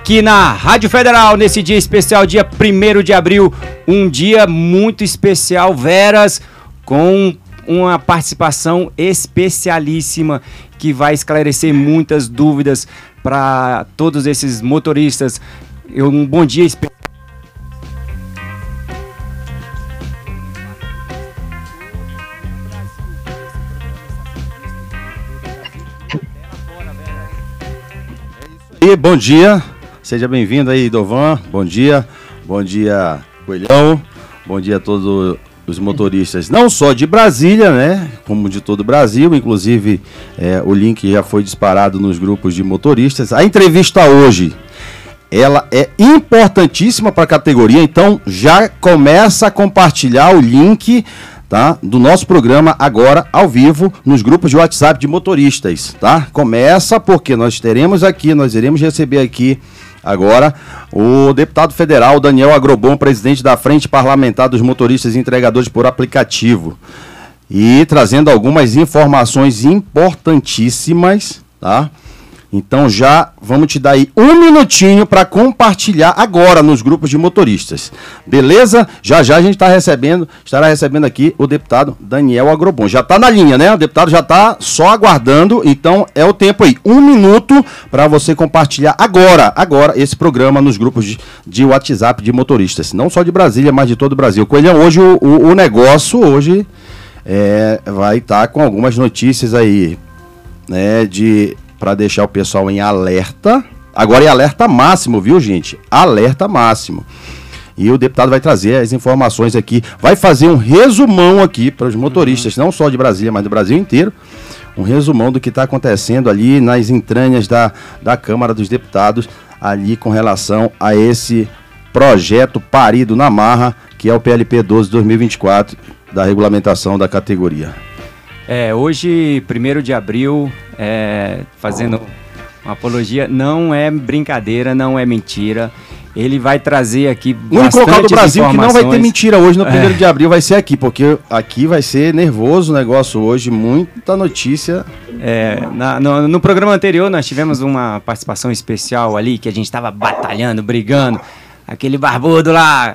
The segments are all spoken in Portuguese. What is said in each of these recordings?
aqui na Rádio Federal, nesse dia especial, dia 1º de abril, um dia muito especial, Veras, com uma participação especialíssima que vai esclarecer muitas dúvidas para todos esses motoristas. Um bom dia especial. E bom dia, seja bem-vindo aí, Dovan. Bom dia Coelhão, bom dia a todos os motoristas, não só de Brasília, né, como de todo o Brasil. Inclusive o link já foi disparado nos grupos de motoristas. A entrevista hoje, ela é importantíssima para a categoria, então já começa a compartilhar o link, tá, do nosso programa agora ao vivo nos grupos de WhatsApp de motoristas, tá? Começa porque nós iremos receber aqui agora o deputado federal Daniel Agrobon, presidente da Frente Parlamentar dos Motoristas e Entregadores por Aplicativo, e trazendo algumas informações importantíssimas, tá? Então já vamos te dar aí um minutinho para compartilhar agora nos grupos de motoristas, beleza? Já a gente estará recebendo aqui o deputado Daniel Agrobon. Já está na linha, né? O deputado já está só aguardando, então é o tempo aí, um minuto para você compartilhar agora esse programa nos grupos de WhatsApp de motoristas, não só de Brasília, mas de todo o Brasil. Coelhão, hoje o negócio hoje vai estar com algumas notícias aí, né, para deixar o pessoal em alerta. Agora é alerta máximo, viu, gente? Alerta máximo. E o deputado vai trazer as informações aqui, vai fazer um resumão aqui para os motoristas, não só de Brasília, mas do Brasil inteiro. Um resumão do que está acontecendo ali nas entranhas da Câmara dos Deputados, ali com relação a esse projeto parido na marra, que é o PLP 12/2024, da regulamentação da categoria. Hoje, 1º de abril, fazendo uma apologia, não é brincadeira, não é mentira. Ele vai trazer aqui o único local do Brasil que não vai ter mentira hoje no 1º de abril vai ser aqui, porque aqui vai ser nervoso o negócio hoje, muita notícia. No programa anterior nós tivemos uma participação especial ali, que a gente estava batalhando, brigando, aquele barbudo lá.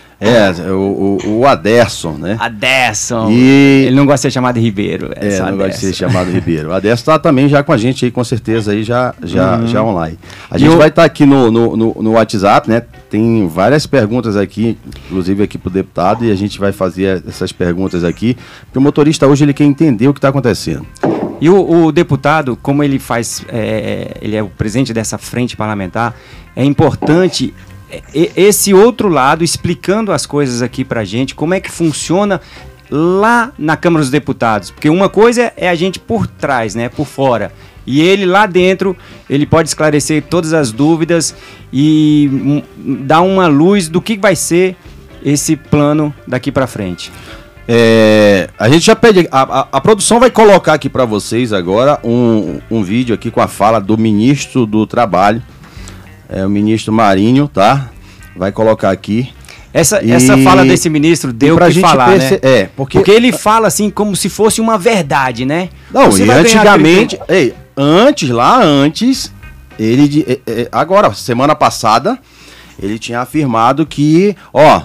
O Aderson, né? Aderson. Ele não gosta de ser chamado de Ribeiro. Não gosta de ser chamado Ribeiro. O Aderson está também já com a gente aí, com certeza, aí já online. A gente vai estar aqui no WhatsApp, né? Tem várias perguntas aqui, inclusive aqui pro deputado, e a gente vai fazer essas perguntas aqui, porque o motorista hoje ele quer entender o que está acontecendo. E o deputado, como ele faz, ele é o presidente dessa frente parlamentar, é importante esse outro lado, explicando as coisas aqui pra gente, como é que funciona lá na Câmara dos Deputados, porque uma coisa é a gente por trás, né, por fora, e ele lá dentro, ele pode esclarecer todas as dúvidas e dar uma luz do que vai ser esse plano daqui pra frente. A gente já pede, a produção vai colocar aqui pra vocês agora um vídeo aqui com a fala do ministro do Trabalho, o ministro Marinho, tá? Vai colocar aqui. Essa fala desse ministro deu o que falar, né? Porque ele fala assim como se fosse uma verdade, né? Não, e antigamente, antes, ele, agora, semana passada, ele tinha afirmado que,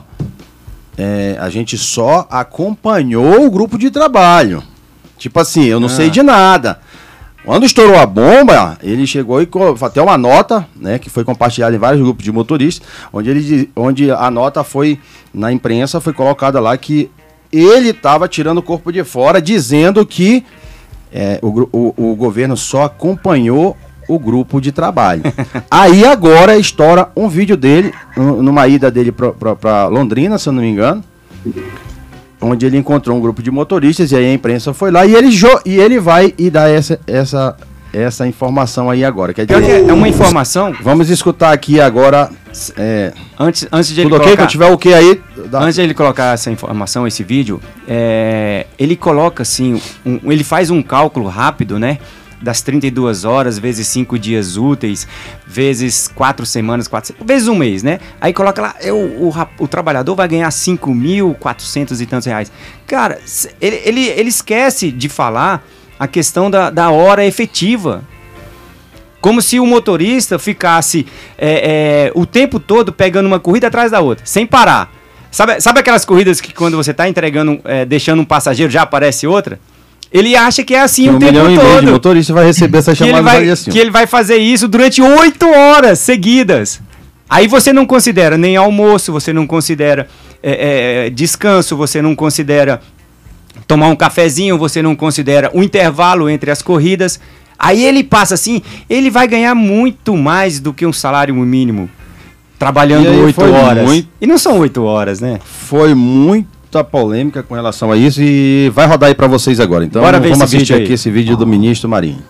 a gente só acompanhou o grupo de trabalho. Tipo assim, eu não sei de nada. Quando estourou a bomba, ele chegou e até uma nota, né, que foi compartilhada em vários grupos de motoristas, onde a nota foi, na imprensa, foi colocada lá que ele estava tirando o corpo de fora, dizendo que o governo só acompanhou o grupo de trabalho. Aí agora estoura um vídeo dele, numa ida dele para Londrina, se eu não me engano, onde ele encontrou um grupo de motoristas, e aí a imprensa foi lá, e ele vai dar essa informação aí agora. Quer dizer, é uma informação. Vamos escutar aqui agora. Antes de ele tudo ok? Quando tiver ok aí. Antes de ele colocar essa informação, esse vídeo, ele coloca assim, ele faz um cálculo rápido, né? Das 32 horas, vezes 5 dias úteis, vezes 4 semanas, vezes um mês, né? Aí coloca lá, o trabalhador vai ganhar 5.400 e tantos reais. Cara, ele esquece de falar a questão da hora efetiva. Como se o motorista ficasse o tempo todo pegando uma corrida atrás da outra, sem parar. Sabe aquelas corridas que quando você está entregando, deixando um passageiro, já aparece outra? Ele acha que é assim o tempo todo. O motorista vai receber essa chamada assim. Que ele vai fazer isso durante 8 horas seguidas. Aí você não considera nem almoço, você não considera descanso, você não considera tomar um cafezinho, você não considera um intervalo entre as corridas. Aí ele passa assim, ele vai ganhar muito mais do que um salário mínimo, trabalhando 8 horas. E não são 8 horas, né? Foi muita polêmica com relação a isso e vai rodar aí para vocês agora. Então vamos assistir aqui esse vídeo do ministro Marinho.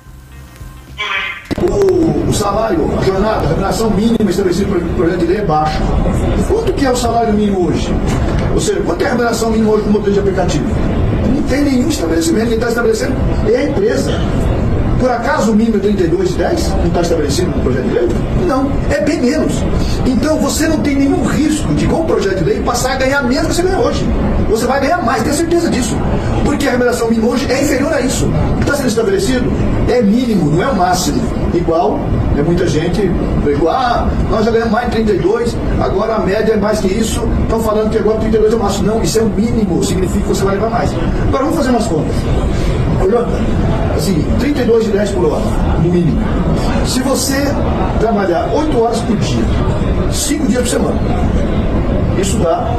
O salário, a jornada, a remuneração mínima estabelecida pelo projeto de lei é baixa. Quanto que é o salário mínimo hoje? Ou seja, quanto é a remuneração mínima hoje para o motorista de aplicativo? Não tem nenhum estabelecimento, quem está estabelecendo é a empresa. Por acaso o mínimo é 32,10? Não está estabelecido no projeto de lei? Não, é bem menos. Então você não tem nenhum risco de, com o projeto de lei, passar a ganhar menos do que você ganha hoje. Você vai ganhar mais, tenha certeza disso. Porque a remuneração mínima hoje é inferior a isso. Está sendo estabelecido? É mínimo, não é o máximo. Igual, muita gente, nós já ganhamos mais de 32, agora a média é mais que isso, estão falando que agora 32 é o máximo. Não, isso é o mínimo, significa que você vai levar mais. Agora vamos fazer umas contas. Assim, 32,10 por hora, no mínimo. Se você trabalhar 8 horas por dia, 5 dias por semana, isso dá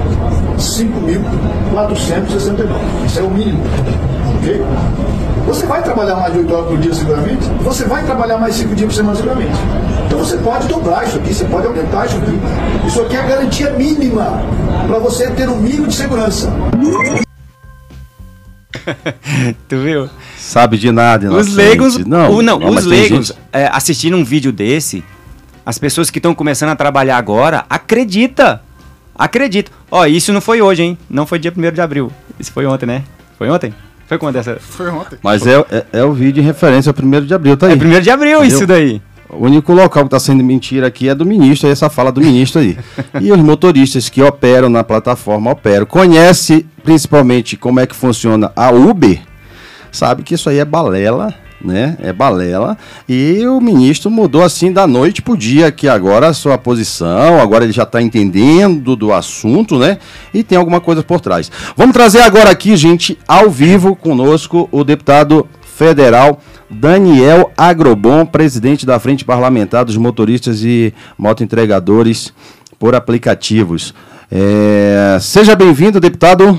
5.469. Isso é o mínimo. Ok? Você vai trabalhar mais de 8 horas por dia seguramente? Você vai trabalhar mais 5 dias por semana seguramente? Então você pode dobrar isso aqui, você pode aumentar isso aqui. Isso aqui é a garantia mínima para você ter um mínimo de segurança. Tu viu? Sabe de nada, os leigos, os leigos assistindo um vídeo desse, as pessoas que estão começando a trabalhar agora, acredita. Ó, isso não foi hoje, hein? Não foi dia 1º de abril. Isso foi ontem, né? Foi ontem? Foi quando essa? Foi ontem. Mas é o vídeo em referência ao 1º de abril, tá aí. É 1º de abril, entendeu? Isso daí. O único local que está sendo mentira aqui é do ministro, essa fala do ministro aí. E os motoristas que operam na plataforma conhece principalmente como é que funciona a Uber, sabe que isso aí é balela, né? É balela. E o ministro mudou assim da noite pro dia aqui agora a sua posição, agora ele já está entendendo do assunto, né? E tem alguma coisa por trás. Vamos trazer agora aqui, gente, ao vivo conosco o deputado federal Daniel Agrobon, presidente da Frente Parlamentar dos Motoristas e Motoentregadores por Aplicativos. Seja bem-vindo, deputado.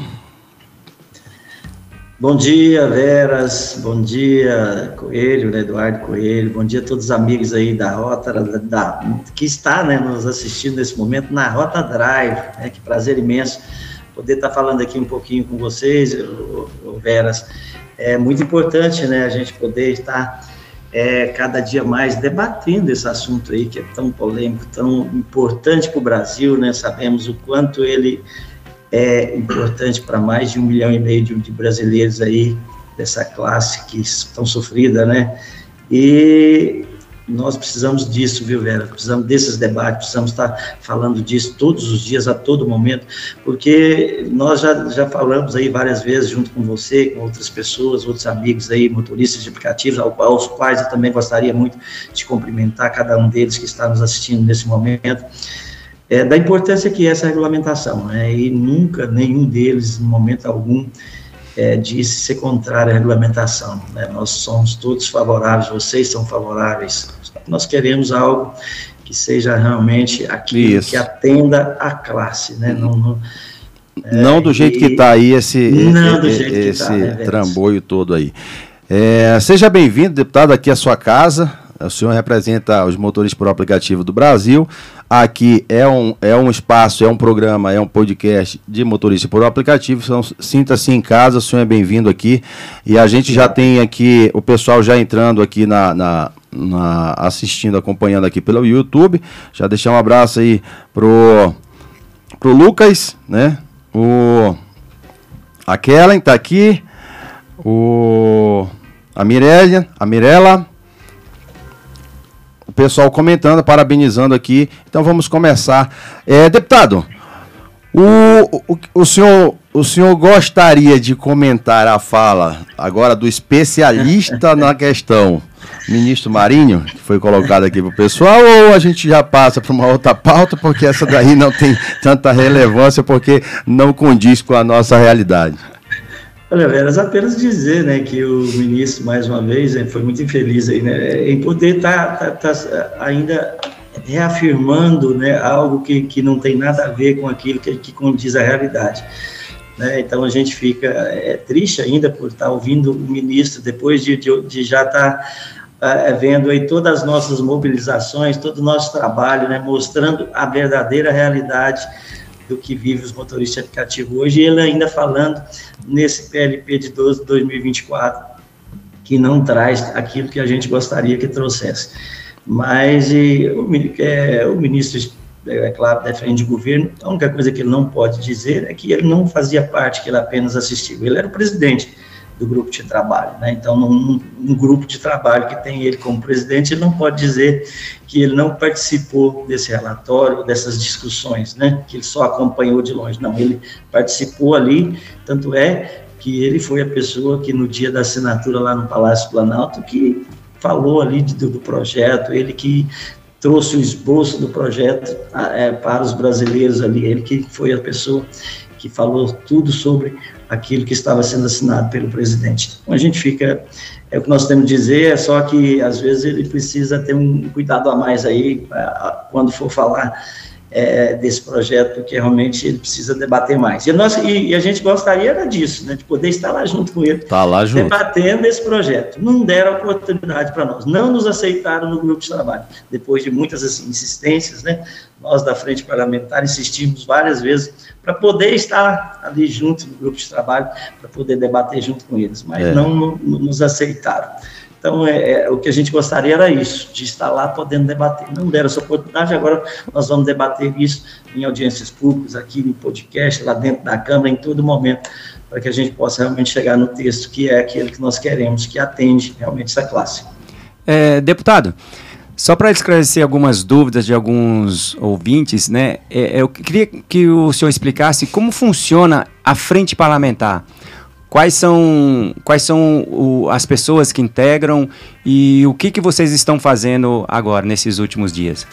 Bom dia, Veras. Bom dia, Coelho, né, Eduardo Coelho. Bom dia a todos os amigos aí da Rota, que está, né, nos assistindo nesse momento na Rota Drive. Né, que prazer imenso poder estar falando aqui um pouquinho com vocês, Veras. É muito importante, né, a gente poder estar cada dia mais debatendo esse assunto aí, que é tão polêmico, tão importante para o Brasil, né? Sabemos o quanto ele é importante para mais de 1,5 milhão de brasileiros aí, dessa classe que estão sofrida, né? E nós precisamos disso, viu, Vera? Precisamos desses debates, precisamos estar falando disso todos os dias, a todo momento, porque nós já falamos aí várias vezes, junto com você, com outras pessoas, outros amigos aí, motoristas de aplicativos, aos quais eu também gostaria muito de cumprimentar cada um deles que está nos assistindo nesse momento, da importância que é essa regulamentação, né? E nunca, nenhum deles, em momento algum, disse ser contrário à regulamentação, né? Nós somos todos favoráveis, vocês são favoráveis, nós queremos algo que seja realmente aquilo que atenda a classe, né? Não do jeito que está aí esse né, trambolho todo aí. Seja bem-vindo, deputado, aqui à sua casa. O senhor representa os motoristas por aplicativo do Brasil. Aqui é um espaço, é um programa, é um podcast de motorista por aplicativo. Então, sinta-se em casa, o senhor é bem-vindo aqui. E a gente já tem aqui, o pessoal já entrando aqui assistindo, acompanhando aqui pelo YouTube. Já deixar um abraço aí pro Lucas, né? A Kellen tá aqui. A Mirella. O pessoal comentando, parabenizando aqui. Então vamos começar. Deputado, o senhor gostaria de comentar a fala agora do especialista na questão ministro Marinho, que foi colocado aqui para o pessoal, ou a gente já passa para uma outra pauta, porque essa daí não tem tanta relevância, porque não condiz com a nossa realidade? Olha, Veras, apenas dizer, né, que o ministro, mais uma vez, foi muito infeliz aí, né, em poder tá ainda reafirmando, né, algo que não tem nada a ver com aquilo que condiz a realidade. Né? Então a gente fica triste ainda por estar ouvindo o ministro, depois de já estar vendo aí todas as nossas mobilizações, todo o nosso trabalho, né, mostrando a verdadeira realidade do que vive os motoristas de aplicativo hoje, e ele ainda falando nesse PLP de 12 de 2024, que não traz aquilo que a gente gostaria que trouxesse. Mas o ministro, é claro, defende o governo. A única coisa que ele não pode dizer é que ele não fazia parte, que ele apenas assistiu. Ele era o presidente do grupo de trabalho, né? Então, num grupo de trabalho que tem ele como presidente, ele não pode dizer que ele não participou desse relatório, dessas discussões, né? Que ele só acompanhou de longe. Não, ele participou ali, tanto é que ele foi a pessoa que no dia da assinatura lá no Palácio Planalto, que falou ali do projeto, ele que trouxe o esboço do projeto para os brasileiros ali, ele que foi a pessoa que falou tudo sobre aquilo que estava sendo assinado pelo presidente. Então a gente fica, o que nós temos a dizer é só que às vezes ele precisa ter um cuidado a mais aí, quando for falar desse projeto, porque realmente ele precisa debater mais. E a gente gostaria disso, né, de poder estar lá junto com ele, debatendo esse projeto. Não deram oportunidade para nós, não nos aceitaram no grupo de trabalho. Depois de muitas assim, insistências, né, nós da Frente Parlamentar insistimos várias vezes para poder estar ali junto no grupo de trabalho, para poder debater junto com eles, mas não nos aceitaram. Então, o que a gente gostaria era isso, de estar lá podendo debater. Não deram essa oportunidade, agora nós vamos debater isso em audiências públicas, aqui no podcast, lá dentro da Câmara, em todo momento, para que a gente possa realmente chegar no texto que é aquele que nós queremos, que atende realmente essa classe. Deputado, só para esclarecer algumas dúvidas de alguns ouvintes, né, eu queria que o senhor explicasse como funciona a frente parlamentar. Quais são as pessoas que integram e o que vocês estão fazendo agora, nesses últimos dias?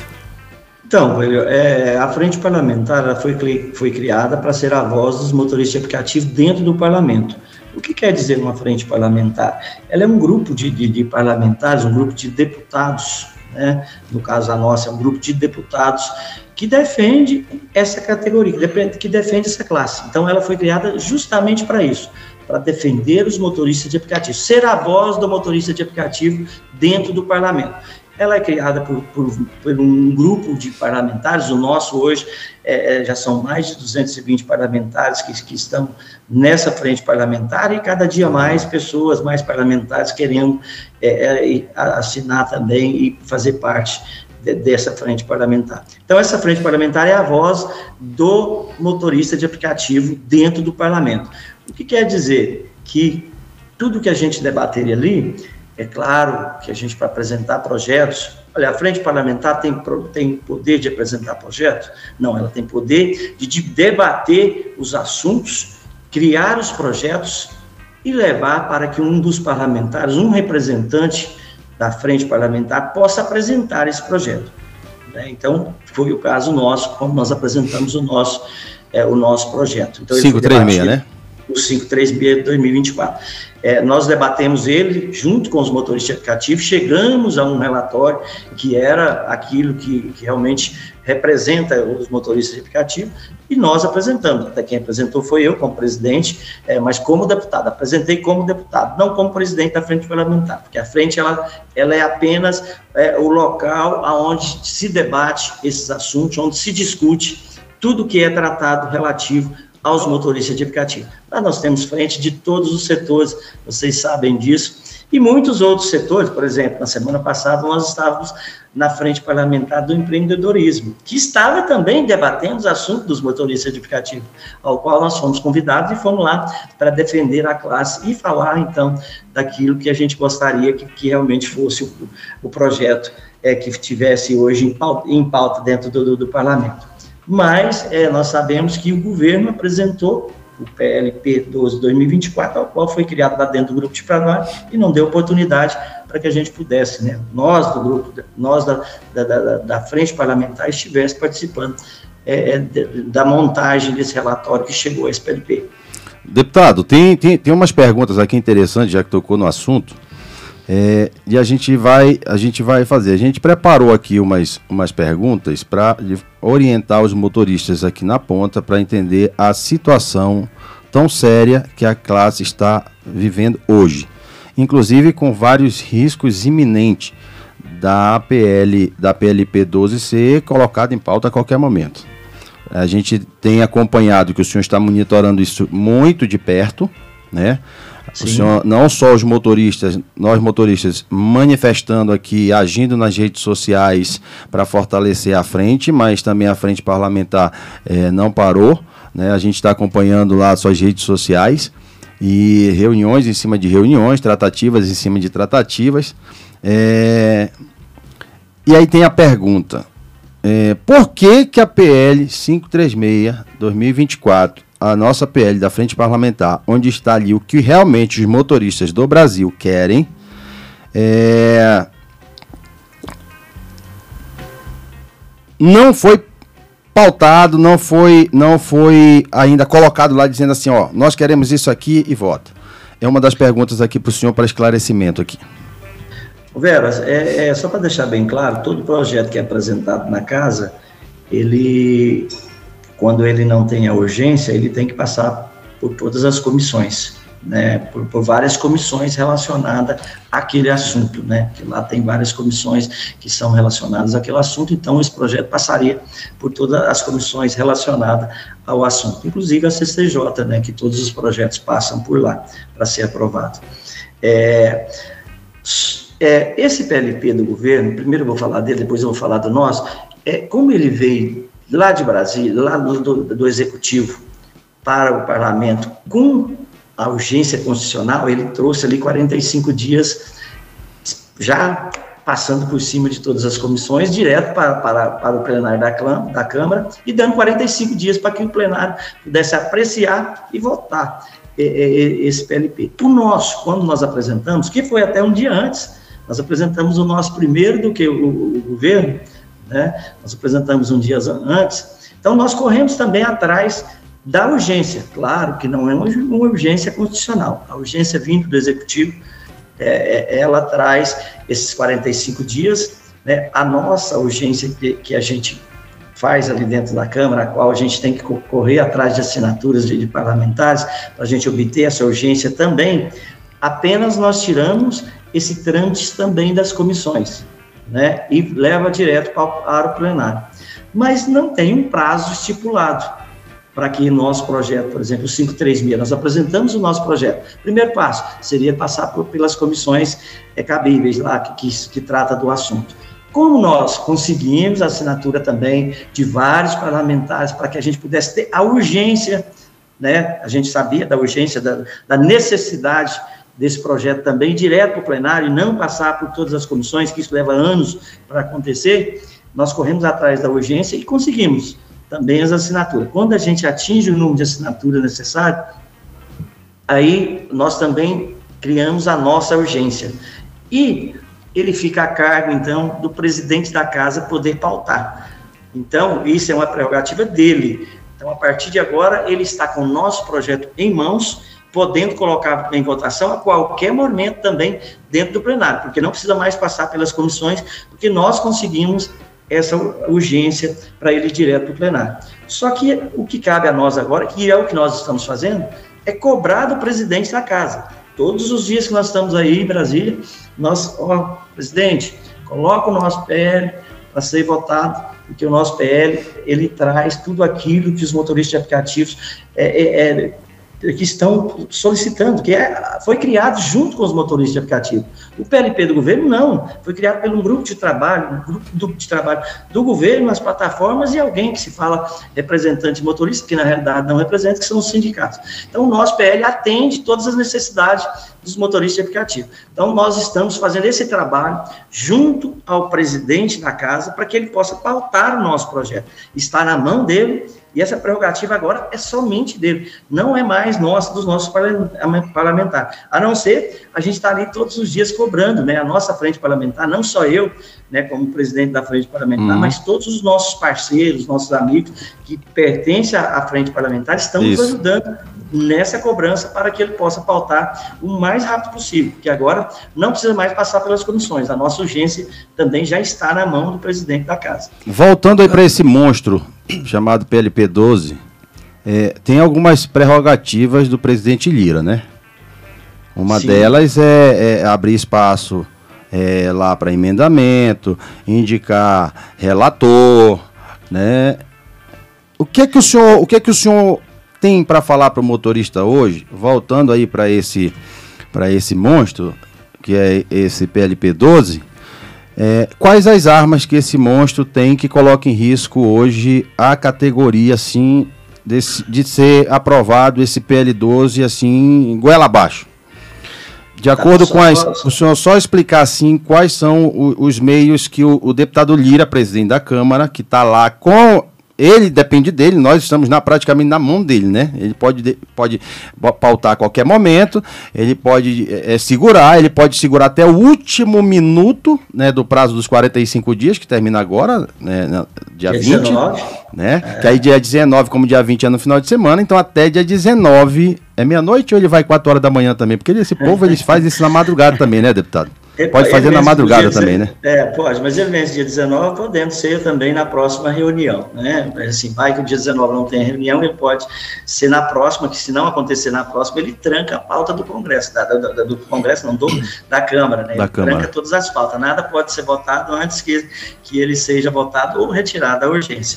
Então, a Frente Parlamentar ela foi criada para ser a voz dos motoristas de aplicativo dentro do parlamento. O que quer dizer uma frente parlamentar? Ela é um grupo de parlamentares, um grupo de deputados, né? No caso a nossa, é um grupo de deputados que defende essa categoria, que defende essa classe. Então, ela foi criada justamente para isso, para defender os motoristas de aplicativo, ser a voz do motorista de aplicativo dentro do parlamento. Ela é criada por um grupo de parlamentares, o nosso hoje já são mais de 220 parlamentares que estão nessa frente parlamentar, e cada dia mais pessoas, mais parlamentares querendo assinar também e fazer parte dessa frente parlamentar. Então, essa frente parlamentar é a voz do motorista de aplicativo dentro do parlamento. O que quer dizer? Que tudo que a gente debater ali, é claro que a gente, para apresentar projetos, olha, a frente parlamentar tem poder de apresentar projetos? Não, ela tem poder de debater os assuntos, criar os projetos e levar para que um dos parlamentares, um representante da frente parlamentar, possa apresentar esse projeto. Então, foi o caso nosso, quando nós apresentamos o nosso projeto. Então, 536, né? O 536 de 2024. Nós debatemos ele junto com os motoristas de aplicativo, chegamos a um relatório que era aquilo que realmente representa os motoristas de aplicativo, e nós apresentamos. Até quem apresentou foi eu, como presidente, mas como deputado. Apresentei como deputado, não como presidente da frente parlamentar, porque a frente ela é apenas o local onde se debate esses assuntos, onde se discute tudo que é tratado relativo aos motoristas de aplicativo. Lá nós temos frente de todos os setores, vocês sabem disso, e muitos outros setores. Por exemplo, na semana passada nós estávamos na frente parlamentar do empreendedorismo, que estava também debatendo os assuntos dos motoristas de aplicativo, ao qual nós fomos convidados e fomos lá para defender a classe e falar, então, daquilo que a gente gostaria que realmente fosse o projeto que estivesse hoje em pauta dentro do parlamento. Mas nós sabemos que o governo apresentou o PLP 12 de 2024, ao qual foi criado lá dentro do grupo de trabalho, e não deu oportunidade para que a gente pudesse, né, nós do grupo, nós da frente parlamentar, estivesse participando da montagem desse relatório que chegou a esse PLP. Deputado, tem umas perguntas aqui interessantes, já que tocou no assunto, e a gente vai fazer. A gente preparou aqui umas perguntas para orientar os motoristas aqui na ponta para entender a situação tão séria que a classe está vivendo hoje, inclusive com vários riscos iminentes da PLP 12 ser colocada em pauta a qualquer momento. A gente tem acompanhado que o senhor está monitorando isso muito de perto, né? Sim. O senhor, não só os motoristas, nós motoristas manifestando aqui, agindo nas redes sociais para fortalecer a frente, mas também a frente parlamentar não parou, né? A gente está acompanhando lá suas redes sociais e reuniões em cima de reuniões, tratativas em cima de tratativas. E aí tem a pergunta, por que a PL 536/2024, a nossa PL da Frente Parlamentar, onde está ali o que realmente os motoristas do Brasil querem, não foi pautado, não foi ainda colocado lá dizendo assim, ó, nós queremos isso aqui e vota. É uma das perguntas aqui para o senhor para esclarecimento aqui. Veras, só para deixar bem claro, todo projeto que é apresentado na casa, quando ele não tem a urgência, ele tem que passar por todas as comissões, né, por várias comissões relacionadas àquele assunto, né, que lá tem várias comissões que são relacionadas àquele assunto, então esse projeto passaria por todas as comissões relacionadas ao assunto, inclusive a CCJ, né, que todos os projetos passam por lá para ser aprovado. Esse PLP do governo, primeiro eu vou falar dele, depois eu vou falar do nosso, como ele veio lá de Brasília, lá do Executivo para o Parlamento, com a urgência constitucional, ele trouxe ali 45 dias, já passando por cima de todas as comissões, direto para o plenário da Câmara, e dando 45 dias para que o plenário pudesse apreciar e votar esse PLP. O nosso, quando nós apresentamos, que foi até um dia antes, nós apresentamos o nosso primeiro do que o governo, né? Nós apresentamos um dia antes, então nós corremos também atrás da urgência, claro que não é uma urgência constitucional, a urgência vindo do Executivo, ela traz esses 45 dias, né? A nossa urgência que a gente faz ali dentro da Câmara, a qual a gente tem que correr atrás de assinaturas de parlamentares, para a gente obter essa urgência também, apenas nós tiramos esse trâmite também das comissões, né, e leva direto para o plenário. Mas não tem um prazo estipulado para que nosso projeto, por exemplo, o 536, nós apresentamos o nosso projeto. Primeiro passo seria passar pelas comissões cabíveis lá, que trata do assunto. Como nós conseguimos a assinatura também de vários parlamentares para que a gente pudesse ter a urgência, né, a gente sabia da urgência, da necessidade desse projeto também, direto para o plenário, e não passar por todas as comissões, que isso leva anos para acontecer, nós corremos atrás da urgência e conseguimos também as assinaturas. Quando a gente atinge o número de assinaturas necessário, aí nós também criamos a nossa urgência. E ele fica a cargo, então, do presidente da casa poder pautar. Então, isso é uma prerrogativa dele. Então, a partir de agora, ele está com o nosso projeto em mãos, podendo colocar em votação a qualquer momento também dentro do plenário, porque não precisa mais passar pelas comissões, porque nós conseguimos essa urgência para ele ir direto para o plenário. Só que o que cabe a nós agora, que é o que nós estamos fazendo, é cobrar do presidente da casa. Todos os dias que nós estamos aí em Brasília, nós, presidente, coloca o nosso PL para ser votado, porque o nosso PL, ele traz tudo aquilo que os motoristas de aplicativos que estão solicitando, que foi criado junto com os motoristas de aplicativo. O PLP do governo, não. Foi criado por um grupo de trabalho do governo, nas plataformas, e alguém que se fala representante motorista, que na realidade não representa, que são os sindicatos. Então, o nosso PL atende todas as necessidades dos motoristas de aplicativo. Então, nós estamos fazendo esse trabalho junto ao presidente da casa, para que ele possa pautar o nosso projeto. Está na mão dele, E essa prerrogativa agora é somente dele, não é mais nossa, dos nossos parlamentares. A não ser, a gente está ali todos os dias cobrando, né, a nossa frente parlamentar, não só eu, né, como presidente da frente parlamentar, mas todos os nossos parceiros, nossos amigos que pertencem à frente parlamentar estão nos ajudando nessa cobrança para que ele possa pautar o mais rápido possível, porque agora não precisa mais passar pelas comissões, a nossa urgência também já está na mão do presidente da casa. Voltando aí para esse monstro chamado PLP 12, tem algumas prerrogativas do presidente Lira, né? Uma delas é abrir espaço lá para emendamento, indicar relator, né? O que é que o senhor tem para falar para o motorista hoje, voltando aí para esse monstro, que é esse PLP 12, quais as armas que esse monstro tem que coloca em risco hoje a categoria, assim, de ser aprovado esse PL 12, assim, goela abaixo? De acordo com o senhor só explicar, assim, quais são os meios que o deputado Lira, presidente da Câmara, que está lá com... Ele depende dele, nós estamos praticamente na mão dele, né? Ele pode pautar a qualquer momento, ele pode segurar, ele pode segurar até o último minuto, né, do prazo dos 45 dias, que termina agora, né, dia 20, 19, né? Que aí dia 19, como dia 20 é no final de semana, então até dia 19, é meia-noite ou ele vai 4 horas da manhã também? Porque esse povo, eles fazem isso na madrugada também, né, deputado? Pode fazer na madrugada também, né? Pode, mas ele vence dia 19, podendo ser também na próxima reunião, né? Assim, vai que o dia 19 não tem reunião, ele pode ser na próxima, que se não acontecer na próxima, ele tranca a pauta do Congresso, do Congresso não, da Câmara, né? Ele tranca todas as pautas, nada pode ser votado antes que ele seja votado ou retirado da urgência.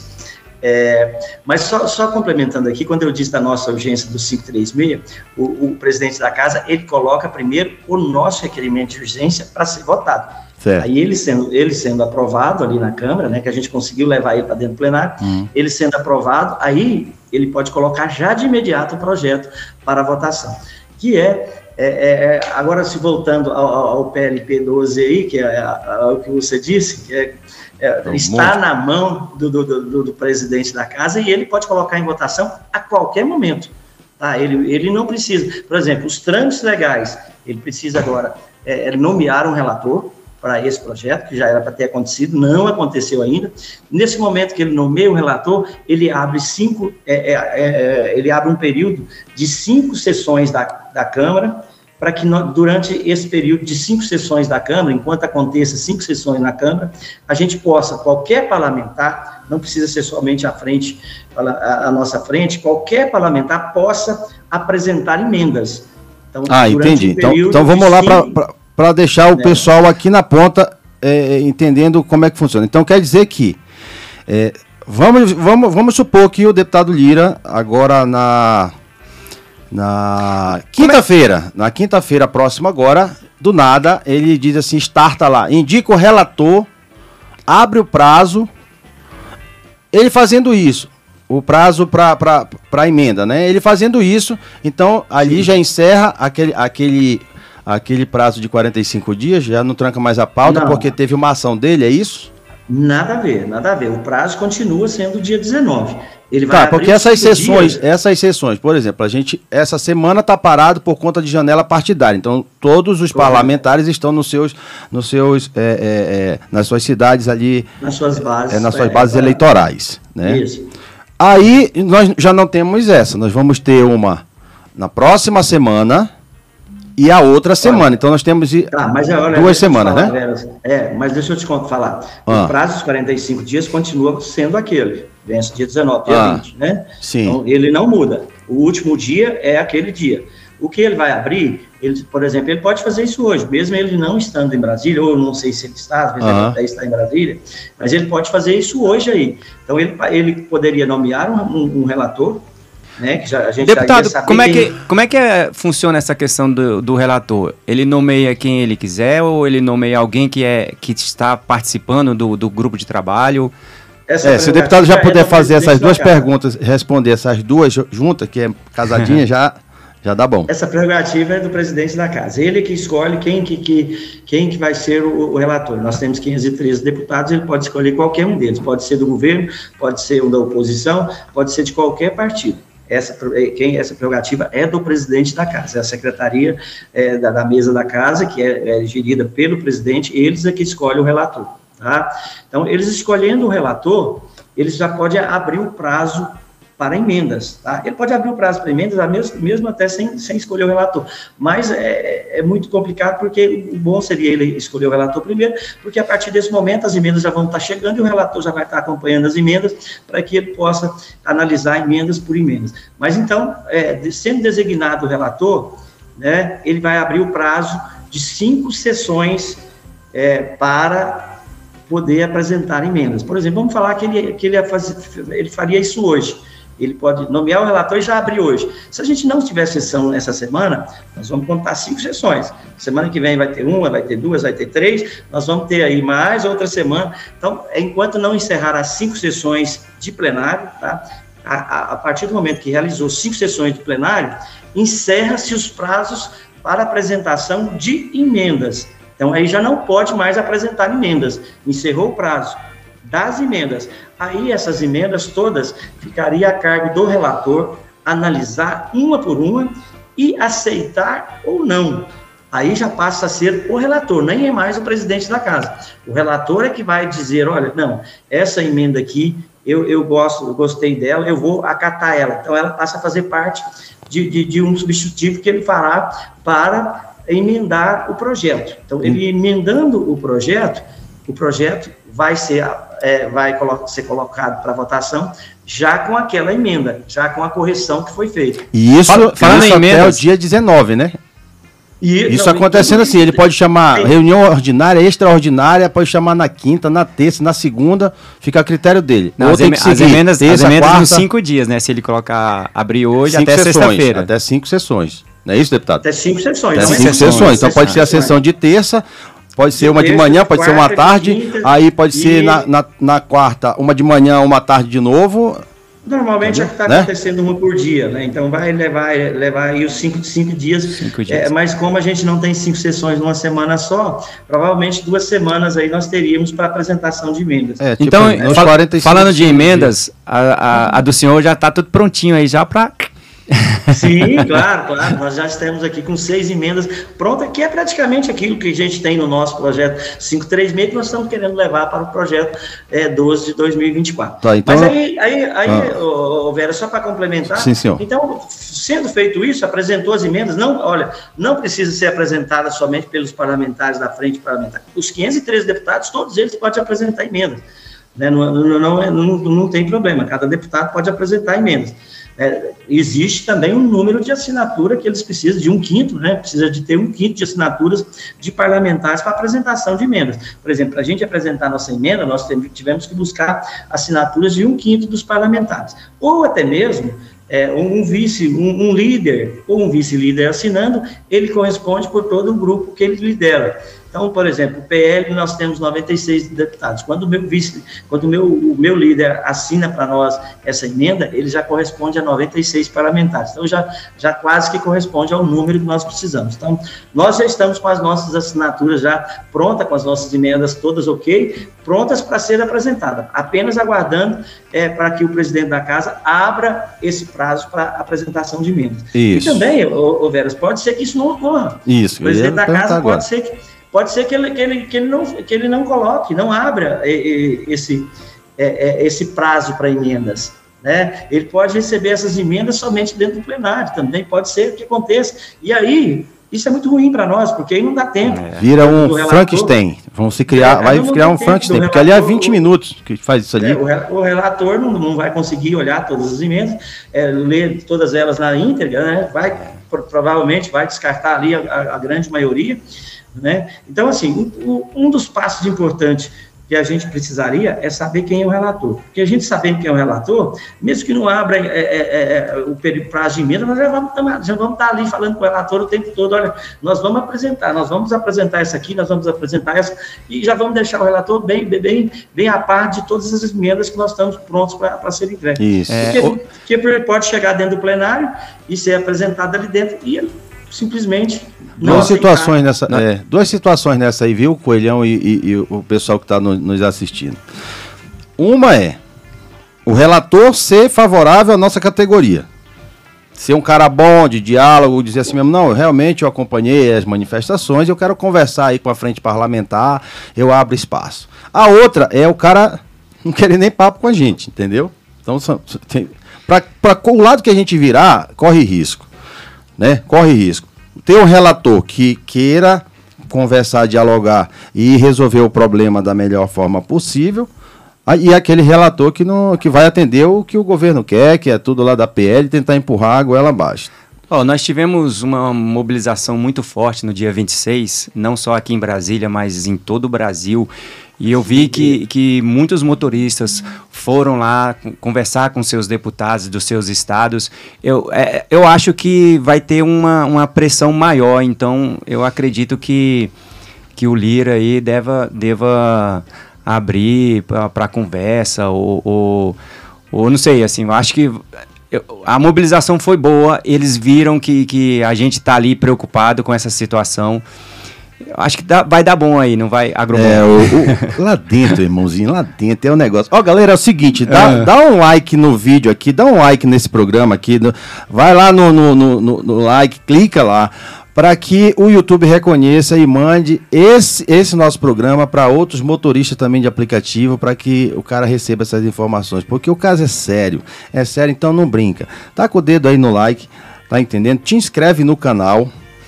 Mas só complementando aqui, quando eu disse da nossa urgência do 536, o presidente da casa, ele coloca primeiro o nosso requerimento de urgência para ser votado. Certo. Aí ele sendo aprovado ali na Câmara, né, que a gente conseguiu levar ele para dentro do plenário, ele sendo aprovado, aí ele pode colocar já de imediato o projeto para a votação, que agora se voltando ao PLP 12 aí, que é o que você disse, que está na mão do presidente da casa e ele pode colocar em votação a qualquer momento. Tá? Ele não precisa, por exemplo, os trâmites legais, ele precisa agora nomear um relator para esse projeto, que já era para ter acontecido, não aconteceu ainda. Nesse momento que ele nomeia o relator, ele abre um período de 5 sessões da Câmara, para que durante esse período de 5 sessões da Câmara, enquanto aconteça 5 sessões na Câmara, a gente possa, qualquer parlamentar, não precisa ser somente a nossa frente, qualquer parlamentar possa apresentar emendas. Então, entendi. Então vamos lá para deixar o pessoal aqui na ponta entendendo como é que funciona. Então quer dizer que vamos supor que o deputado Lira, agora na quinta-feira próxima agora, do nada, ele diz assim, starta lá, indica o relator, abre o prazo, ele fazendo isso, o prazo para emenda, né? Ele fazendo isso, então ali já encerra aquele prazo de 45 dias, já não tranca mais a pauta, porque teve uma ação dele, é isso? Nada a ver, o prazo continua sendo o dia 19. Ele vai porque essas sessões, por exemplo, essa semana está parado por conta de janela partidária, então todos os parlamentares estão nas suas cidades ali, nas suas bases eleitorais, né? Isso. Aí nós já não temos essa, nós vamos ter uma na próxima semana e a outra semana, então nós temos 2 semanas, né? Mas deixa eu te falar, o prazo dos 45 dias continua sendo aquele, vence dia 19, dia 20, né? Sim. Então, ele não muda, o último dia é aquele dia. O que ele vai abrir, por exemplo, ele pode fazer isso hoje, mesmo ele não estando em Brasília, ou eu não sei se ele está, às vezes ele até está em Brasília, mas ele pode fazer isso hoje aí. Então, ele poderia nomear um relator, né, que a gente deputado, como é que funciona essa questão do relator? Ele nomeia quem ele quiser ou ele nomeia alguém que está participando do grupo de trabalho? Se o deputado já puder fazer essas duas perguntas, responder essas duas juntas, que é casadinha, já Já dá bom. Essa prerrogativa é do presidente da casa. Ele que escolhe quem que vai ser o relator. Nós temos 513 deputados, ele pode escolher qualquer um deles. Pode ser do governo, pode ser um da oposição, pode ser de qualquer partido. Essa prerrogativa é do presidente da casa, é a secretaria da mesa da casa, que é gerida pelo presidente, eles é que escolhem o relator, tá? Então, eles escolhendo o relator, eles já podem abrir o prazo para emendas, tá? Ele pode abrir o prazo para emendas, mesmo até sem escolher o relator, mas é muito complicado, porque o bom seria ele escolher o relator primeiro, porque a partir desse momento as emendas já vão estar chegando e o relator já vai estar acompanhando as emendas, para que ele possa analisar emendas por emendas. Mas então, sendo designado o relator, né, ele vai abrir o prazo de 5 sessões para poder apresentar emendas. Por exemplo, vamos falar que ele faria isso hoje. Ele pode nomear o relator e já abrir hoje. Se a gente não tiver sessão essa semana, nós vamos contar 5 sessões. Semana que vem vai ter 1, vai ter 2, vai ter 3, nós vamos ter aí mais outra semana. Então, enquanto não encerrar as 5 sessões de plenário, tá? A partir do momento que realizou 5 sessões de plenário, encerra-se os prazos para apresentação de emendas. Então, aí já não pode mais apresentar emendas. Encerrou o prazo das emendas. Aí essas emendas todas ficariam a cargo do relator analisar uma por uma e aceitar ou não. Aí já passa a ser o relator, nem é mais o presidente da casa. O relator é que vai dizer, olha, não, essa emenda aqui, eu gostei dela, eu vou acatar ela. Então ela passa a fazer parte de um substitutivo que ele fará para emendar o projeto. Então, ele emendando o projeto vai ser colocado para votação já com aquela emenda, já com a correção que foi feita. E isso até o dia 19, né? Isso acontecendo assim, ele pode chamar reunião ordinária, extraordinária, pode chamar na quinta, na terça, na segunda, fica a critério dele. Não, as emendas em 5 dias, né? Se ele colocar, abrir hoje até sexta-feira. Até 5 sessões. Não é isso, deputado? Até 5 sessões. Até 5 sessões. Então pode ser a sessão de terça, pode ser uma de manhã, pode ser uma tarde, aí pode ser na quarta, uma de manhã, uma tarde de novo. Normalmente é que está acontecendo uma por dia, né? Então vai levar aí os 5 dias. 5 dias. Mas como a gente não tem 5 sessões numa semana só, provavelmente 2 semanas aí nós teríamos para apresentação de emendas. Então, falando de emendas, a do senhor já está tudo prontinho aí já para... Sim, claro, nós já estamos aqui com 6 emendas prontas, que é praticamente aquilo que a gente tem no nosso projeto 536, que nós estamos querendo levar para o projeto 12 de 2024. Tá, então... Mas aí Vera, só para complementar, sim, senhor. Então, sendo feito isso, apresentou as emendas, não precisa ser apresentada somente pelos parlamentares da frente parlamentar. Os 513 deputados, todos eles podem apresentar emendas, né? Não tem problema, cada deputado pode apresentar emendas. Existe também um número de assinatura que eles precisam de 1/5, né? Precisa de ter 1/5 de assinaturas de parlamentares para apresentação de emendas. Por exemplo, para a gente apresentar nossa emenda, nós tivemos que buscar assinaturas de 1/5 dos parlamentares, ou até mesmo um líder ou um vice-líder assinando, ele corresponde por todo o grupo que ele lidera. Então, por exemplo, o PL, nós temos 96 deputados. Quando o meu líder assina para nós essa emenda, ele já corresponde a 96 parlamentares. Então, já quase que corresponde ao número que nós precisamos. Então, nós já estamos com as nossas assinaturas já prontas, com as nossas emendas todas ok, prontas para ser apresentadas. Apenas aguardando para que o presidente da casa abra esse prazo para apresentação de emendas. Isso. E também, Veras, pode ser que isso não ocorra. Isso. O presidente da casa pode ser que ele não coloque, não abra esse prazo para emendas, né? Ele pode receber essas emendas somente dentro do plenário, também pode ser que aconteça. E aí, isso é muito ruim para nós, porque aí não dá tempo. Vira um Frankenstein. Vai criar um Frankenstein, porque ali há 20 minutos que faz isso ali. O relator não vai conseguir olhar todas as emendas, ler todas elas na íntegra, né? Provavelmente vai descartar ali a grande maioria, né? Então, assim, um dos passos importantes que a gente precisaria é saber quem é o relator. Porque a gente sabendo quem é o relator, mesmo que não abra o período prazo de emenda, nós já vamos estar ali falando com o relator o tempo todo, olha, nós vamos apresentar essa aqui, nós vamos apresentar essa, e já vamos deixar o relator bem a par de todas as emendas que nós estamos prontos para ser entregues. Isso. Porque pode chegar dentro do plenário e ser apresentado ali dentro e ele simplesmente duas situações nessa aí, viu, Coelhão e o pessoal que está nos assistindo. Uma é o relator ser favorável à nossa categoria, ser um cara bom de diálogo, dizer assim mesmo, não, realmente eu acompanhei as manifestações, eu quero conversar aí com a frente parlamentar, eu abro espaço. A outra é o cara não querer nem papo com a gente, entendeu? Então, para o lado que a gente virar, corre risco. Né? Corre risco. Ter um relator que queira conversar, dialogar e resolver o problema da melhor forma possível, e aquele relator que vai atender o que o governo quer, que é tudo lá da PL, tentar empurrar a goela abaixo. Nós tivemos uma mobilização muito forte no dia 26, não só aqui em Brasília, mas em todo o Brasil. E eu vi que muitos motoristas foram lá conversar com seus deputados dos seus estados. Eu acho que vai ter uma pressão maior, então eu acredito que o Lira aí deva abrir para conversa, ou não sei, assim, eu acho que a mobilização foi boa, eles viram que a gente está ali preocupado com essa situação. Acho que vai dar bom aí, não vai agrobom. Lá dentro, irmãozinho, lá dentro é um negócio. Galera, é o seguinte, dá um like no vídeo aqui, dá um like nesse programa aqui, vai lá no like, clica lá, para que o YouTube reconheça e mande esse nosso programa para outros motoristas também de aplicativo, para que o cara receba essas informações, porque o caso é sério, então não brinca. Tá com o dedo aí no like, tá entendendo? Te inscreve no canal,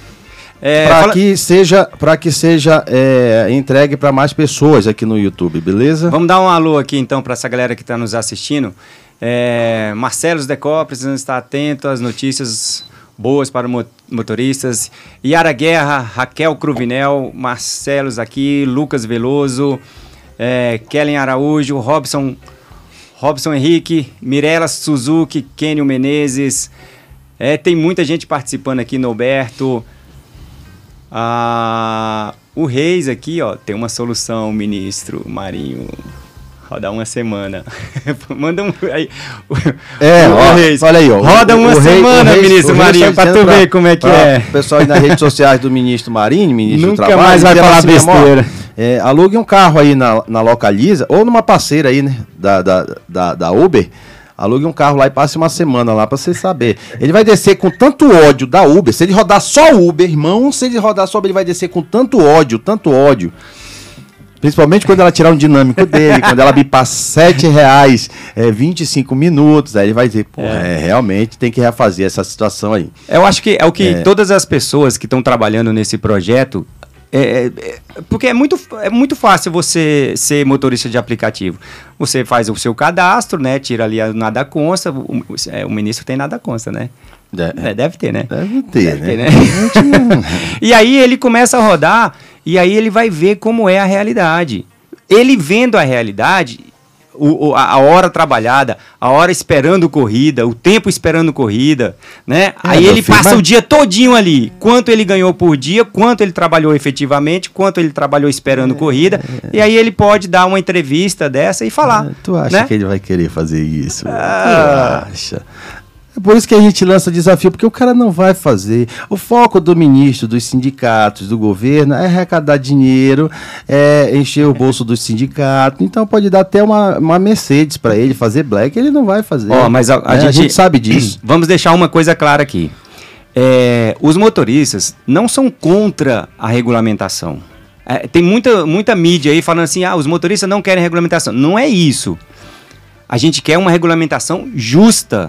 para que seja entregue para mais pessoas aqui no YouTube, beleza? Vamos dar um alô aqui então para essa galera que está nos assistindo. Marcelo Decó, precisando estar atento às notícias boas para motoristas. Yara Guerra, Raquel Cruvinel, Marcelos aqui, Lucas Veloso, Kellen Araújo, Robson Henrique, Mirela Suzuki, Kênio Menezes. Tem muita gente participando aqui, Norberto. O Reis aqui, tem uma solução, ministro Marinho. Rodar uma semana. Manda um. Aí, Reis. Olha aí, roda uma semana, ministro Marinho, para tu ver como é que é. O pessoal aí nas redes sociais do ministro Marinho, ministro do Trabalho. Nunca mais vai falar besteira. Alugue um carro aí na Localiza, ou numa parceira aí, né, da Uber. Alugue um carro lá e passe uma semana lá pra você saber. Ele vai descer com tanto ódio da Uber. Se ele rodar só Uber, irmão, ele vai descer com tanto ódio. Principalmente quando ela tirar um dinâmico dele, quando ela bipar R$7, 25 minutos, aí ele vai dizer, realmente tem que refazer essa situação aí. Eu acho que é o que todas as pessoas que estão trabalhando nesse projeto, porque é muito fácil você ser motorista de aplicativo. Você faz o seu cadastro, né? Tira ali a nada consta. O ministro tem nada consta, né? Deve ter, né? Deve ter, né? E aí ele começa a rodar e aí ele vai ver como é a realidade. Ele vendo a realidade, a hora trabalhada, a hora esperando corrida, o tempo esperando corrida, né? Aí ele passa o dia todinho ali. Quanto ele ganhou por dia, quanto ele trabalhou efetivamente, quanto ele trabalhou esperando corrida. E aí ele pode dar uma entrevista dessa e falar. Tu acha que ele vai querer fazer isso? Tu acha? É por isso que a gente lança desafio, porque o cara não vai fazer. O foco do ministro, dos sindicatos, do governo é arrecadar dinheiro, encher o bolso dos sindicatos. Então pode dar até uma Mercedes para ele fazer black, ele não vai fazer. Mas a gente sabe disso. Vamos deixar uma coisa clara aqui. Os motoristas não são contra a regulamentação. Tem muita mídia aí falando assim, os motoristas não querem regulamentação. Não é isso. A gente quer uma regulamentação justa.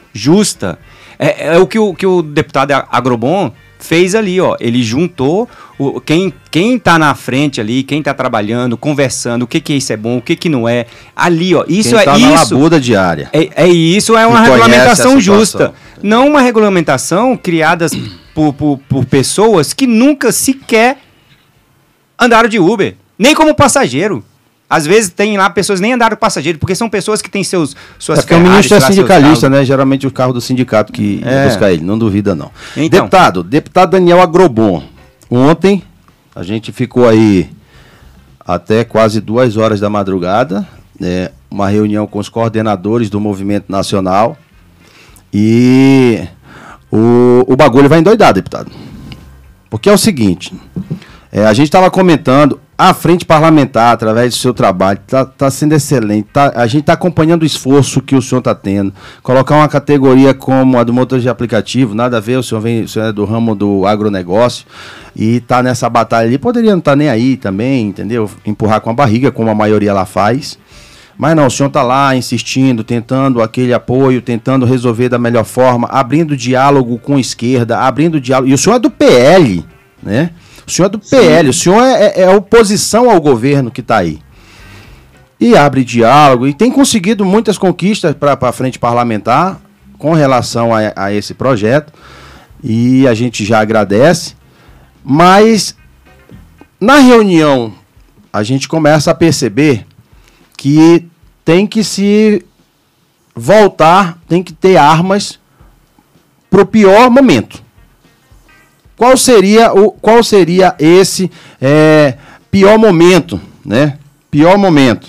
É o que o deputado Agrobon fez ali, ele juntou quem tá na frente ali, quem tá trabalhando, conversando, o que isso é bom, o que não é, ali, isso quem tá na labuta diária. Isso é uma regulamentação justa, não uma regulamentação criada por pessoas que nunca sequer andaram de Uber, nem como passageiro. às vezes tem lá pessoas nem andaram passageiro, porque são pessoas que têm suas porque o ministro é sindicalista, né? Geralmente o carro do sindicato que ia buscar ele, não duvida não. Então, deputado Daniel Agrobon, ontem a gente ficou aí até quase 2 horas da madrugada, né? Uma reunião com os coordenadores do Movimento Nacional e o bagulho vai endoidar, deputado. Porque é o seguinte, a gente estava comentando, a frente parlamentar, através do seu trabalho, está sendo excelente. A gente está acompanhando o esforço que o senhor está tendo. Colocar uma categoria como a do motor de aplicativo, nada a ver, o senhor é do ramo do agronegócio e está nessa batalha ali. Poderia não estar nem aí também, entendeu? Empurrar com a barriga, como a maioria lá faz. Mas não, o senhor está lá insistindo, tentando aquele apoio, tentando resolver da melhor forma, abrindo diálogo com a esquerda, abrindo diálogo. E o senhor é do PL, né? O senhor é do PL, o senhor é oposição ao governo que está aí. E abre diálogo e tem conseguido muitas conquistas para a frente parlamentar com relação a esse projeto. E a gente já agradece. Mas na reunião a gente começa a perceber que tem que se voltar, tem que ter armas para o pior momento. Qual seria esse pior momento, né? Pior momento.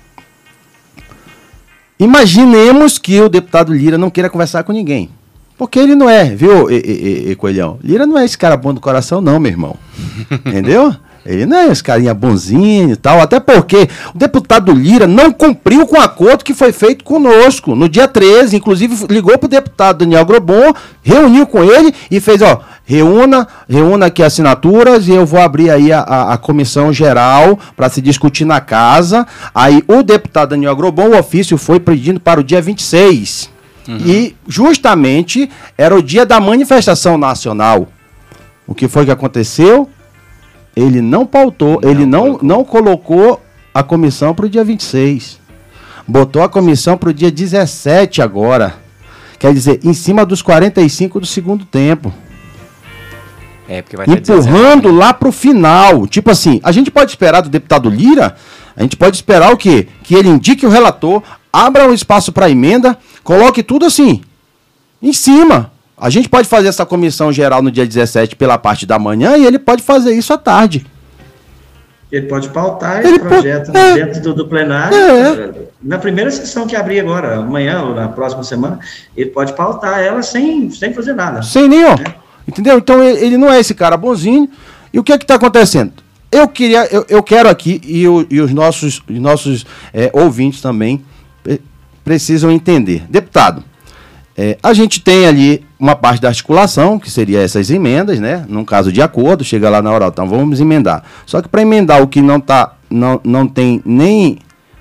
Imaginemos que o deputado Lira não queira conversar com ninguém. Porque ele não é, viu, Coelhão? Lira não é esse cara bom do coração, não, meu irmão. Entendeu? Ele não é esse carinha bonzinho e tal, até porque o deputado Lira não cumpriu com o acordo que foi feito conosco no dia 13, inclusive ligou para o deputado Daniel Agrobon, reuniu com ele e fez, reúna aqui assinaturas e eu vou abrir aí a comissão geral para se discutir na casa. Aí o deputado Daniel Agrobon, o ofício foi pedindo para o dia 26. E justamente era o dia da manifestação nacional. O que foi que aconteceu? Ele não pautou, ele não colocou a comissão para o dia 26. Botou a comissão para o dia 17 agora. Quer dizer, em cima dos 45 do segundo tempo. Porque vai empurrando lá para o final. Tipo assim, a gente pode esperar do deputado Lira, a gente pode esperar o quê? Que ele indique o relator, abra um espaço para emenda, coloque tudo assim, em cima. A gente pode fazer essa comissão geral no dia 17 pela parte da manhã e ele pode fazer isso à tarde. Ele pode pautar esse projeto dentro do plenário. Na primeira sessão que abrir agora, amanhã ou na próxima semana, ele pode pautar ela sem fazer nada. Sem nenhum. Entendeu? Então ele não é esse cara bonzinho. E o que é que está acontecendo? Eu quero aqui, e os nossos ouvintes também precisam entender. Deputado, a gente tem ali uma parte da articulação, que seria essas emendas, né? Num caso de acordo, chega lá na hora, então vamos emendar. Só que para emendar o que não tem nem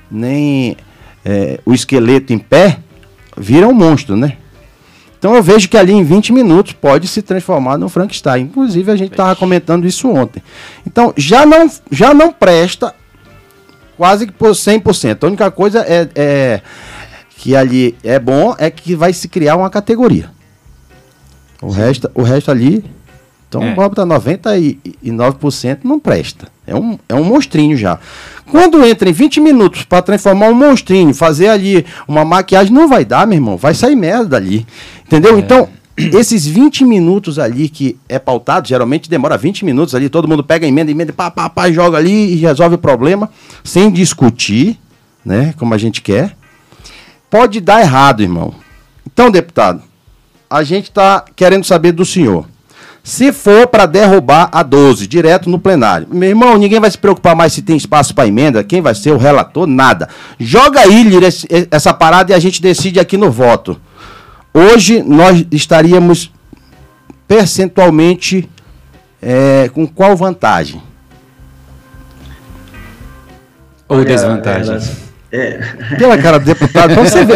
o esqueleto em pé, vira um monstro, né? Então eu vejo que ali em 20 minutos pode se transformar num Frankenstein. Inclusive a gente estava comentando isso ontem. Então já não presta quase que por 100%. A única coisa que ali é bom é que vai se criar uma categoria. O resto ali, então vamos botar 99% não presta. É um monstrinho já. Quando entra em 20 minutos para transformar um monstrinho, fazer ali uma maquiagem, não vai dar, meu irmão. Vai sair merda dali. Entendeu? Então, esses 20 minutos ali que é pautado, geralmente demora 20 minutos ali, todo mundo pega a emenda, pá, joga ali e resolve o problema, sem discutir, né, como a gente quer. Pode dar errado, irmão. Então, deputado, a gente está querendo saber do senhor. Se for para derrubar a 12, direto no plenário. Meu irmão, ninguém vai se preocupar mais se tem espaço para emenda, quem vai ser o relator, nada. Joga aí, Lira, essa parada e a gente decide aqui no voto. Hoje nós estaríamos percentualmente com qual vantagem? Ou desvantagem? Pela cara do deputado, pra você ver.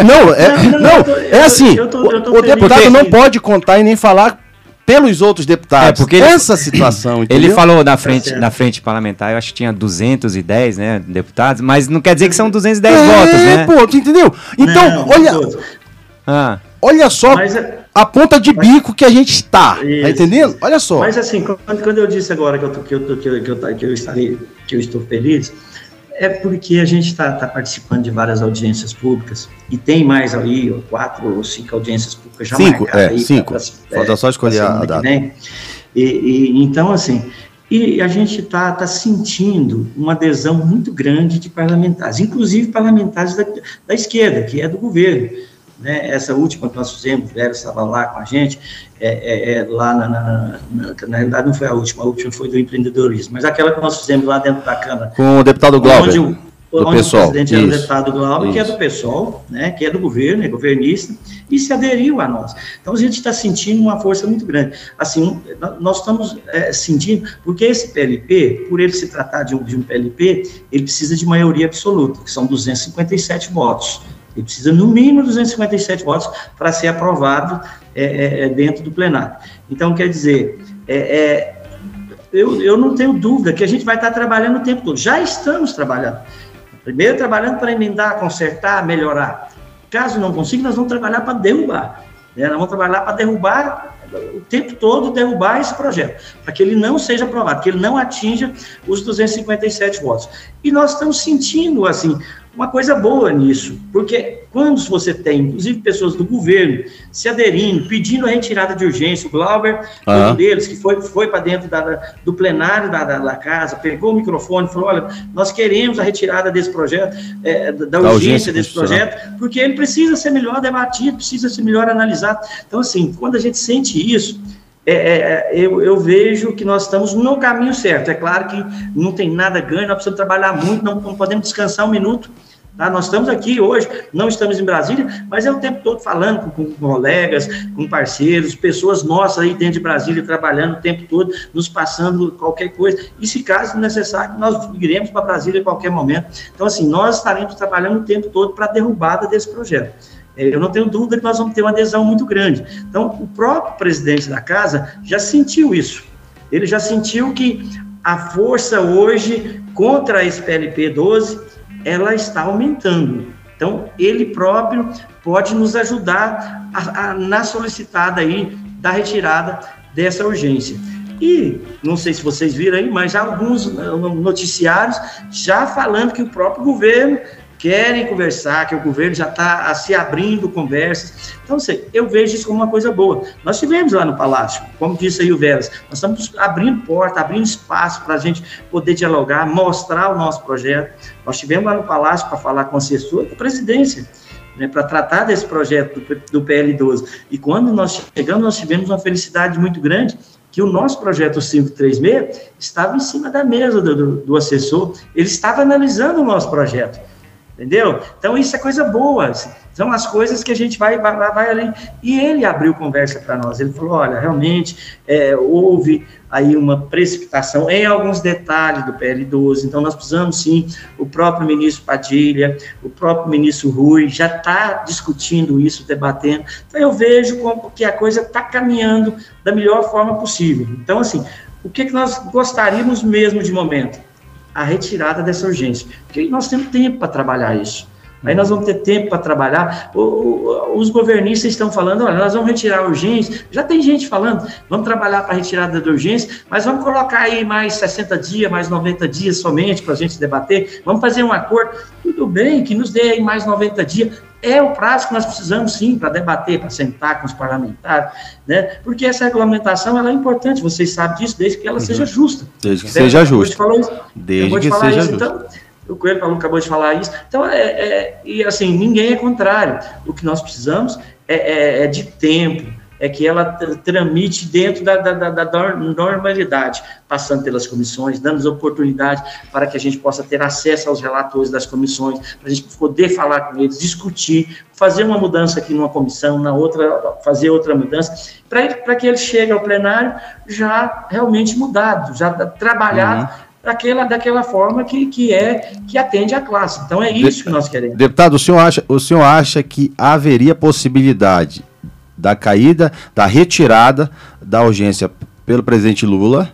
O deputado não pode contar e nem falar pelos outros deputados. Porque essa situação, entendeu? Ele falou na frente parlamentar, eu acho que tinha 210, né, deputados, mas não quer dizer que são 210 votos, né? Pô, entendeu? Então, não, olha só a ponta de bico que a gente está, tá entendendo? Olha só. Mas assim, quando eu disse agora que eu estou feliz, É porque a gente está participando de várias audiências públicas e tem mais aí 4 ou 5 audiências públicas já marcadas. 5. Falta só escolher a data. Então, assim, e a gente está sentindo uma adesão muito grande de parlamentares, inclusive parlamentares da esquerda, que é do governo. Né? Essa última que nós fizemos, o Vera estava lá com a gente, lá na realidade não foi a última foi do empreendedorismo, mas aquela que nós fizemos lá dentro da Câmara. Com o deputado Glauber, do onde PSOL. O presidente era o deputado Glauber, que é do PSOL, né, que é do governo, é governista, e se aderiu a nós. Então, a gente está sentindo uma força muito grande. Assim, nós estamos sentindo, porque esse PLP, por ele se tratar de um PLP, ele precisa de maioria absoluta, que são 257 votos. Ele precisa, no mínimo, 257 votos para ser aprovado dentro do plenário. Então, quer dizer, eu não tenho dúvida que a gente vai estar trabalhando o tempo todo. Já estamos trabalhando. Primeiro, trabalhando para emendar, consertar, melhorar. Caso não consiga, nós vamos trabalhar para derrubar. Né? Nós vamos trabalhar para derrubar o tempo todo, derrubar esse projeto, para que ele não seja aprovado, que ele não atinja os 257 votos. E nós estamos sentindo, assim, uma coisa boa nisso, porque quando você tem, inclusive, pessoas do governo se aderindo, pedindo a retirada de urgência, o Glauber, um deles, que foi para dentro do plenário da casa, pegou o microfone e falou, olha, nós queremos a retirada desse projeto, da urgência desse projeto, porque ele precisa ser melhor debatido, precisa ser melhor analisado. Então, assim, quando a gente sente isso, eu vejo que nós estamos no caminho certo. É claro que não tem nada ganho, nós precisamos trabalhar muito, não podemos descansar um minuto. Tá? Nós estamos aqui hoje, não estamos em Brasília, mas é o tempo todo falando com colegas, com parceiros, pessoas nossas aí dentro de Brasília, trabalhando o tempo todo, nos passando qualquer coisa. E se caso necessário, nós iremos para Brasília a qualquer momento. Então, assim, nós estaremos trabalhando o tempo todo para a derrubada desse projeto. Eu não tenho dúvida que nós vamos ter uma adesão muito grande. Então, o próprio presidente da casa já sentiu isso. Ele já sentiu que a força hoje contra esse PLP 12, ela está aumentando. Então, ele próprio pode nos ajudar na solicitada aí da retirada dessa urgência. E, não sei se vocês viram aí, mas já alguns noticiários já falando que o próprio governo querem conversar, que o governo já está se abrindo conversas. Então, assim, eu vejo isso como uma coisa boa. Nós tivemos lá no Palácio, como disse aí o Veras, nós estamos abrindo porta, abrindo espaço para a gente poder dialogar, mostrar o nosso projeto. Nós estivemos lá no Palácio para falar com o assessor da presidência, né, para tratar desse projeto do PL12. E quando nós chegamos, nós tivemos uma felicidade muito grande, que o nosso projeto 536 estava em cima da mesa do assessor, ele estava analisando o nosso projeto. Entendeu? Então, isso é coisa boa. Assim. São as coisas que a gente vai além. E ele abriu conversa para nós. Ele falou, olha, realmente houve aí uma precipitação em alguns detalhes do PL12. Então, nós precisamos, sim, o próprio ministro Padilha, o próprio ministro Rui, já está discutindo isso, debatendo. Então, eu vejo que a coisa está caminhando da melhor forma possível. Então, assim, o que nós gostaríamos mesmo de momento? A retirada dessa urgência, porque nós temos tempo para trabalhar isso. Aí nós vamos ter tempo para trabalhar. Os governistas estão falando, olha, nós vamos retirar a urgência. Já tem gente falando, vamos trabalhar para a retirada da urgência, mas vamos colocar aí mais 60 dias, mais 90 dias somente para a gente debater. Vamos fazer um acordo. Tudo bem, que nos dê aí mais 90 dias. É o prazo que nós precisamos, sim, para debater, para sentar com os parlamentares, né? Porque essa regulamentação, ela é importante, vocês sabem disso, desde que ela seja justa. Desde que seja justa. Desde que seja justa. Então, o Coelho acabou de falar isso. Então, e assim, ninguém é contrário. O que nós precisamos é de tempo, é que ela tramite dentro da normalidade, passando pelas comissões, dando oportunidade para que a gente possa ter acesso aos relatores das comissões, para a gente poder falar com eles, discutir, fazer uma mudança aqui numa comissão, na outra, fazer outra mudança, para que ele chegue ao plenário já realmente mudado, já trabalhado, daquela forma que atende a classe. Então, é isso que nós queremos. Deputado, o senhor acha que haveria possibilidade da caída, da retirada da urgência pelo presidente Lula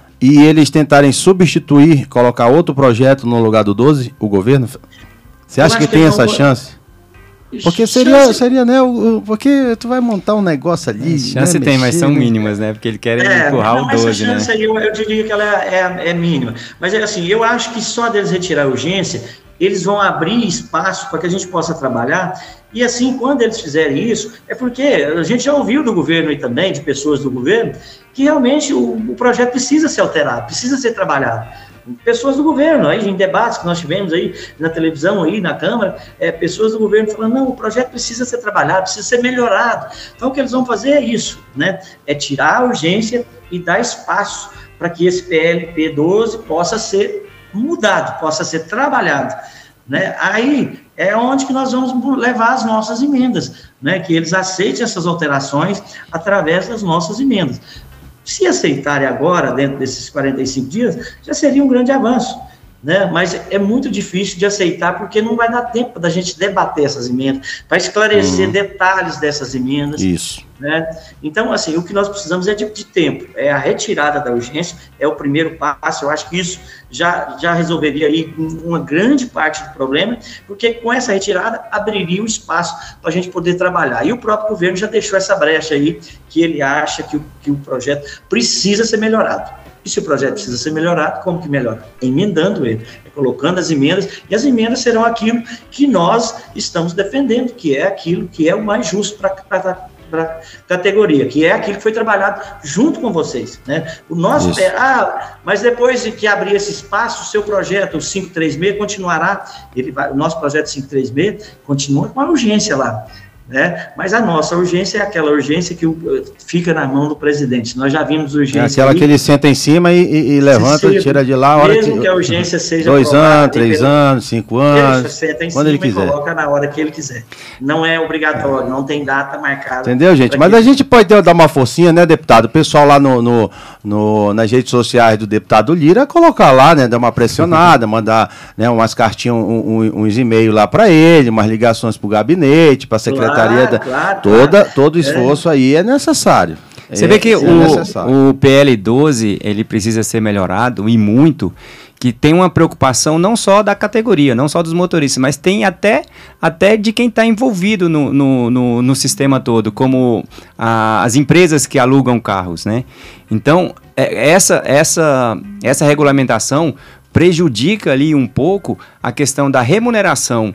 e eles tentarem substituir, colocar outro projeto no lugar do 12, o governo? Você acha que tem essa chance? Porque seria né, porque tu vai montar um negócio ali. Chance tem, mas são mínimas, né? Porque ele quer empurrar o 12, né? Aí, eu diria que ela é mínima. Mas é assim, eu acho que só deles retirar a urgência, eles vão abrir espaço para que a gente possa trabalhar. E assim, quando eles fizerem isso, é porque a gente já ouviu do governo e também de pessoas do governo que realmente o projeto precisa ser alterado, precisa ser trabalhado. Pessoas do governo, aí em debates que nós tivemos aí na televisão, aí na Câmara, pessoas do governo falando, não, o projeto precisa ser trabalhado, precisa ser melhorado. Então, o que eles vão fazer é isso, né? É tirar a urgência e dar espaço para que esse PLP 12 possa ser mudado, possa ser trabalhado, né? Aí é onde que nós vamos levar as nossas emendas, né? Que eles aceitem essas alterações através das nossas emendas. Se aceitarem agora, dentro desses 45 dias, já seria um grande avanço, né? Mas é muito difícil de aceitar, porque não vai dar tempo da gente debater essas emendas, para esclarecer detalhes dessas emendas. Isso. Né? Então, assim, o que nós precisamos é de tempo, é a retirada da urgência, é o primeiro passo. Eu acho que isso já resolveria aí uma grande parte do problema, porque com essa retirada abriria o espaço para a gente poder trabalhar. E o próprio governo já deixou essa brecha aí, que ele acha que o projeto precisa ser melhorado. E se o projeto precisa ser melhorado, como que melhora? Emendando ele, colocando as emendas, e as emendas serão aquilo que nós estamos defendendo, que é aquilo que é o mais justo para a categoria, que é aquilo que foi trabalhado junto com vocês, né? O nosso mas depois de que abrir esse espaço, o seu projeto, o 536, continuará, o nosso projeto 536 continua com a urgência lá, né? Mas a nossa urgência é aquela urgência que fica na mão do presidente. Nós já vimos urgência. É aquela que ele senta em cima e levanta, tira de lá a hora mesmo que a urgência seja 2 anos, 3 anos, 5 anos. Ele senta em quando cima ele quiser. E coloca na hora que ele quiser. Não é obrigatório, não tem data marcada. Entendeu, gente? Mas a gente pode dar uma forcinha, né, deputado? O pessoal lá nas redes sociais do deputado Lira, colocar lá, né, dar uma pressionada, mandar, né, umas cartinhas, uns e-mails lá para ele, umas ligações para o gabinete, para a secretaria. Todo esforço aí é necessário. Você vê que o PL 12 ele precisa ser melhorado e muito, que tem uma preocupação não só da categoria, não só dos motoristas, mas tem até de quem está envolvido no sistema todo, como as empresas que alugam carros, né? Então, essa regulamentação prejudica ali um pouco a questão da remuneração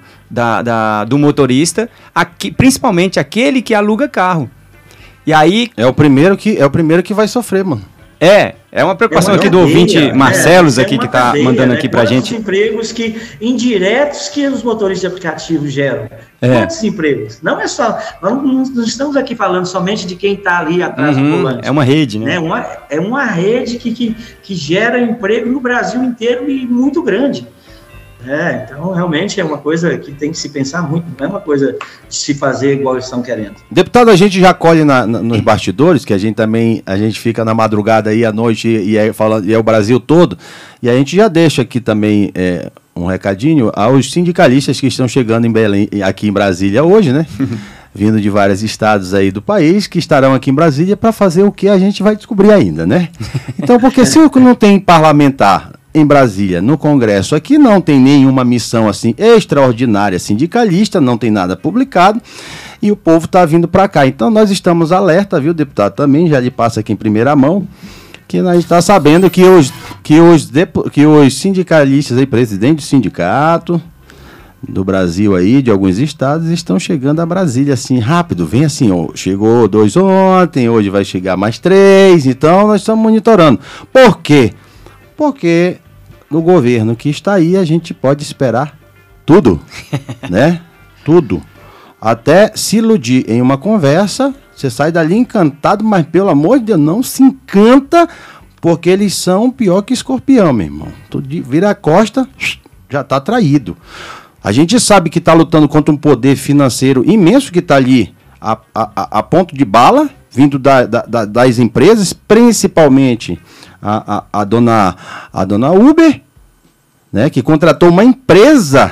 do motorista, principalmente aquele que aluga carro. E aí... É o primeiro que vai sofrer, mano. É uma preocupação aqui do ouvinte Marcelos aqui que está mandando aqui pra gente. Quantos empregos indiretos que os motoristas de aplicativo geram? Quantos empregos? Não é só... Nós não estamos aqui falando somente de quem está ali atrás do volante. É uma rede, né? É uma rede que gera emprego no Brasil inteiro e muito grande. Então, realmente é uma coisa que tem que se pensar muito, não é uma coisa de se fazer igual eles estão querendo. Deputado, a gente já colhe nos bastidores, que a gente fica na madrugada aí à noite e é o Brasil todo, e a gente já deixa aqui também um recadinho aos sindicalistas que estão chegando em Belém, aqui em Brasília hoje, né? Vindo de vários estados aí do país, que estarão aqui em Brasília para fazer o que a gente vai descobrir ainda, né? Então, porque se não tem parlamentar em Brasília, no Congresso aqui, não tem nenhuma missão assim extraordinária sindicalista, não tem nada publicado e o povo está vindo para cá. Então nós estamos alerta, viu, deputado? Também já lhe passa aqui em primeira mão, que nós está sabendo que os sindicalistas aí, presidente do sindicato do Brasil aí, de alguns estados, estão chegando a Brasília assim, rápido, vem assim, chegou 2 ontem, hoje vai chegar mais 3, então nós estamos monitorando. Por quê? Porque no governo que está aí a gente pode esperar tudo, né? Tudo. Até se iludir em uma conversa, você sai dali encantado, mas pelo amor de Deus, não se encanta, porque eles são pior que escorpião, meu irmão. Tu vira a costa, já está traído. A gente sabe que está lutando contra um poder financeiro imenso que está ali a ponto de bala, vindo das empresas, principalmente a dona Uber, né, que contratou uma empresa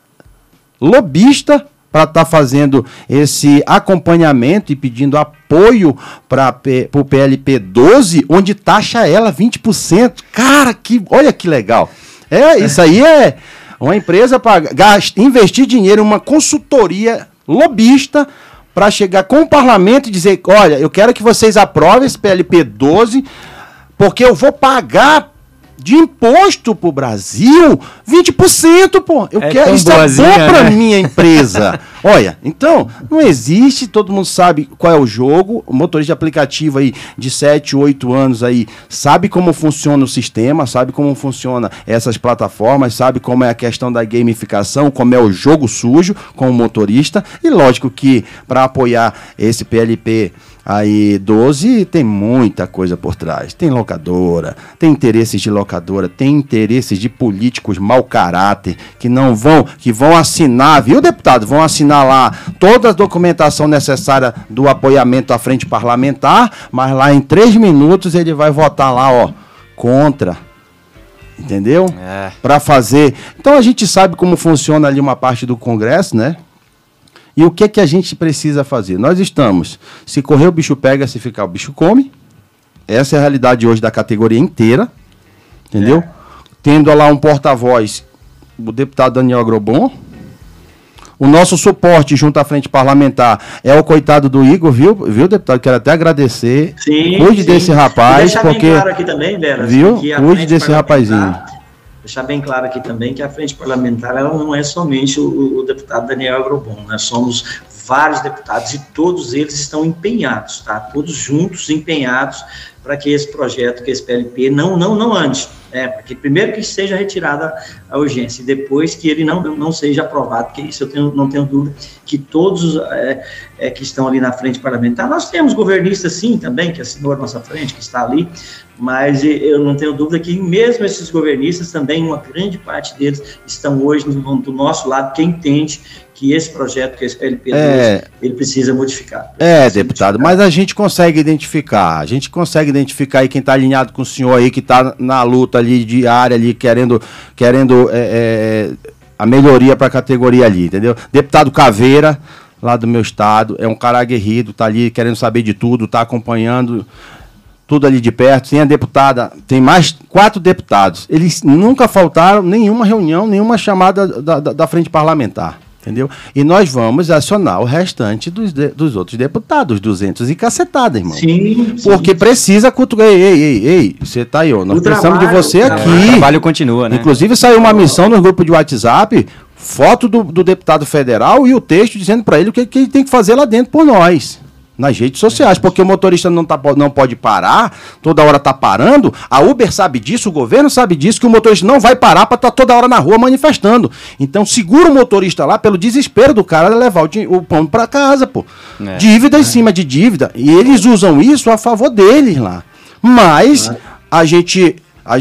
lobista para estar fazendo esse acompanhamento e pedindo apoio para o PLP 12, onde taxa ela 20%. Cara, olha que legal. Isso aí é uma empresa para investir dinheiro em uma consultoria lobista, para chegar com o parlamento e dizer, olha, eu quero que vocês aprovem esse PLP 12, porque eu vou pagar de imposto pro Brasil 20%, pô. Eu quero, isso é bom pra minha empresa. Olha, então, não existe, todo mundo sabe qual é o jogo, o motorista de aplicativo aí de 7, 8 anos aí, sabe como funciona o sistema, sabe como funciona essas plataformas, sabe como é a questão da gamificação, como é o jogo sujo com o motorista, e lógico que para apoiar esse PLP aí 12 tem muita coisa por trás. Tem locadora, tem interesses de locadora, tem interesses de políticos mau caráter que vão assinar, viu, deputado? Vão assinar lá toda a documentação necessária do apoiamento à frente parlamentar, mas lá em 3 minutos ele vai votar lá, ó, contra. Entendeu? Para fazer. Então a gente sabe como funciona ali uma parte do Congresso, né? E o que é que a gente precisa fazer? Nós estamos, se correr o bicho pega, se ficar o bicho come. Essa é a realidade hoje da categoria inteira, entendeu? Tendo lá um porta-voz, o deputado Daniel Agrobon. O nosso suporte junto à frente parlamentar é o coitado do Igor, viu, deputado? Quero até agradecer. Sim, cuide desse rapaz, porque... bem claro aqui também, Vera, viu? Cuide desse rapazinho. Deixar bem claro aqui também que a frente parlamentar ela não é somente o deputado Daniel Agrobon, nós somos vários deputados e todos eles estão empenhados, tá? Todos juntos empenhados para que esse projeto, que esse PLP não ande, porque primeiro que seja retirada a urgência e depois que ele não seja aprovado, porque isso não tenho dúvida que todos que estão ali na frente parlamentar, nós temos governistas sim também, que assinou a nossa frente, que está ali, mas eu não tenho dúvida que mesmo esses governistas também, uma grande parte deles estão hoje do nosso lado, que entende que esse projeto, que esse PLP, ele precisa modificar. Deputado, mas a gente consegue identificar aí quem está alinhado com o senhor aí, que está na luta ali diária, ali, querendo a melhoria para a categoria ali, entendeu? Deputado Caveira, lá do meu estado, é um cara aguerrido, tá ali querendo saber de tudo, tá acompanhando tudo ali de perto. Tem a deputada, tem mais 4 deputados. Eles nunca faltaram nenhuma reunião, nenhuma chamada da frente parlamentar, entendeu? E nós vamos acionar o restante dos outros deputados, 200 e cacetada, irmão. Sim. Porque precisa cutucar. Ei, você tá aí, ó. Nós precisamos de você aqui. O trabalho continua, né? Inclusive saiu uma missão no grupo de WhatsApp, foto do deputado federal e o texto dizendo para ele o que ele tem que fazer lá dentro por nós. Nas redes sociais, porque o motorista não pode parar, toda hora tá parando, a Uber sabe disso, o governo sabe disso, que o motorista não vai parar para estar toda hora na rua manifestando. Então segura o motorista lá pelo desespero do cara levar o pão para casa, pô. Dívida em cima de dívida, e eles usam isso a favor deles lá. Mas a gente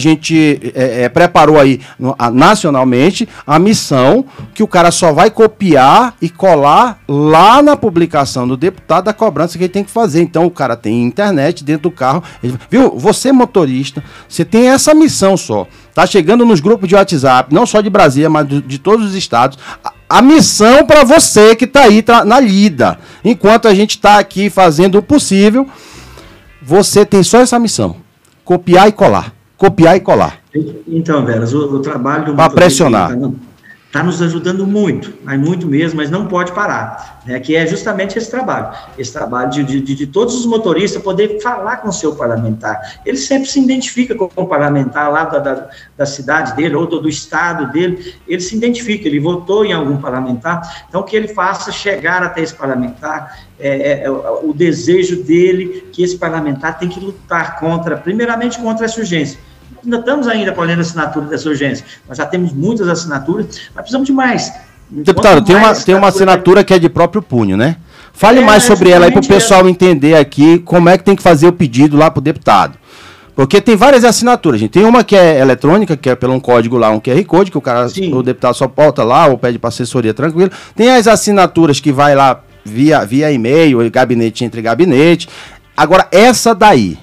preparou aí nacionalmente a missão que o cara só vai copiar e colar lá na publicação do deputado a cobrança que ele tem que fazer. Então o cara tem internet dentro do carro. Viu? Você motorista, você tem essa missão só. Tá chegando nos grupos de WhatsApp, não só de Brasília, mas de todos os estados. A missão para você que tá aí na lida. Enquanto a gente tá aqui fazendo o possível, você tem só essa missão. Copiar e colar. Copiar e colar. Então, Veras, o trabalho do para pressionar está nos ajudando muito, mas muito mesmo, mas não pode parar, né? Que é justamente esse trabalho de todos os motoristas poder falar com o seu parlamentar. Ele sempre se identifica com o parlamentar lá da cidade dele ou do estado dele, ele se identifica, ele votou em algum parlamentar, então que ele faça chegar até esse parlamentar o desejo dele, que esse parlamentar tem que lutar primeiramente contra essa urgência. Ainda estamos ainda colhendo a assinatura dessa urgência. Nós já temos muitas assinaturas, mas precisamos de mais. Deputado, tem uma assinatura que é de próprio punho, né? Fale mais sobre ela aí para o pessoal entender aqui como é que tem que fazer o pedido lá para o deputado. Porque tem várias assinaturas, gente. Tem uma que é eletrônica, que é pelo um código lá, um QR Code, que o deputado só bota lá ou pede para assessoria tranquilo. Tem as assinaturas que vai lá via e-mail, gabinete entre gabinete. Agora, essa daí,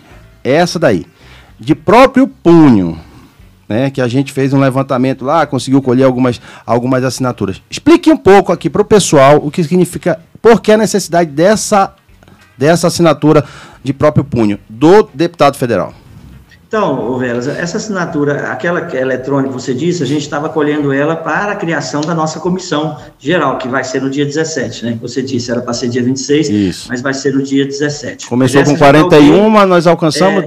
de próprio punho, né, que a gente fez um levantamento lá, conseguiu colher algumas assinaturas. Explique um pouco aqui para o pessoal o que significa, por que a necessidade dessa assinatura de próprio punho do deputado federal. Então, Velas, essa assinatura, aquela que é eletrônica que você disse, a gente estava colhendo ela para a criação da nossa comissão geral, que vai ser no dia 17, né? Você disse, era para ser dia 26, Isso. mas vai ser no dia 17. Começou com 41, mas nós alcançamos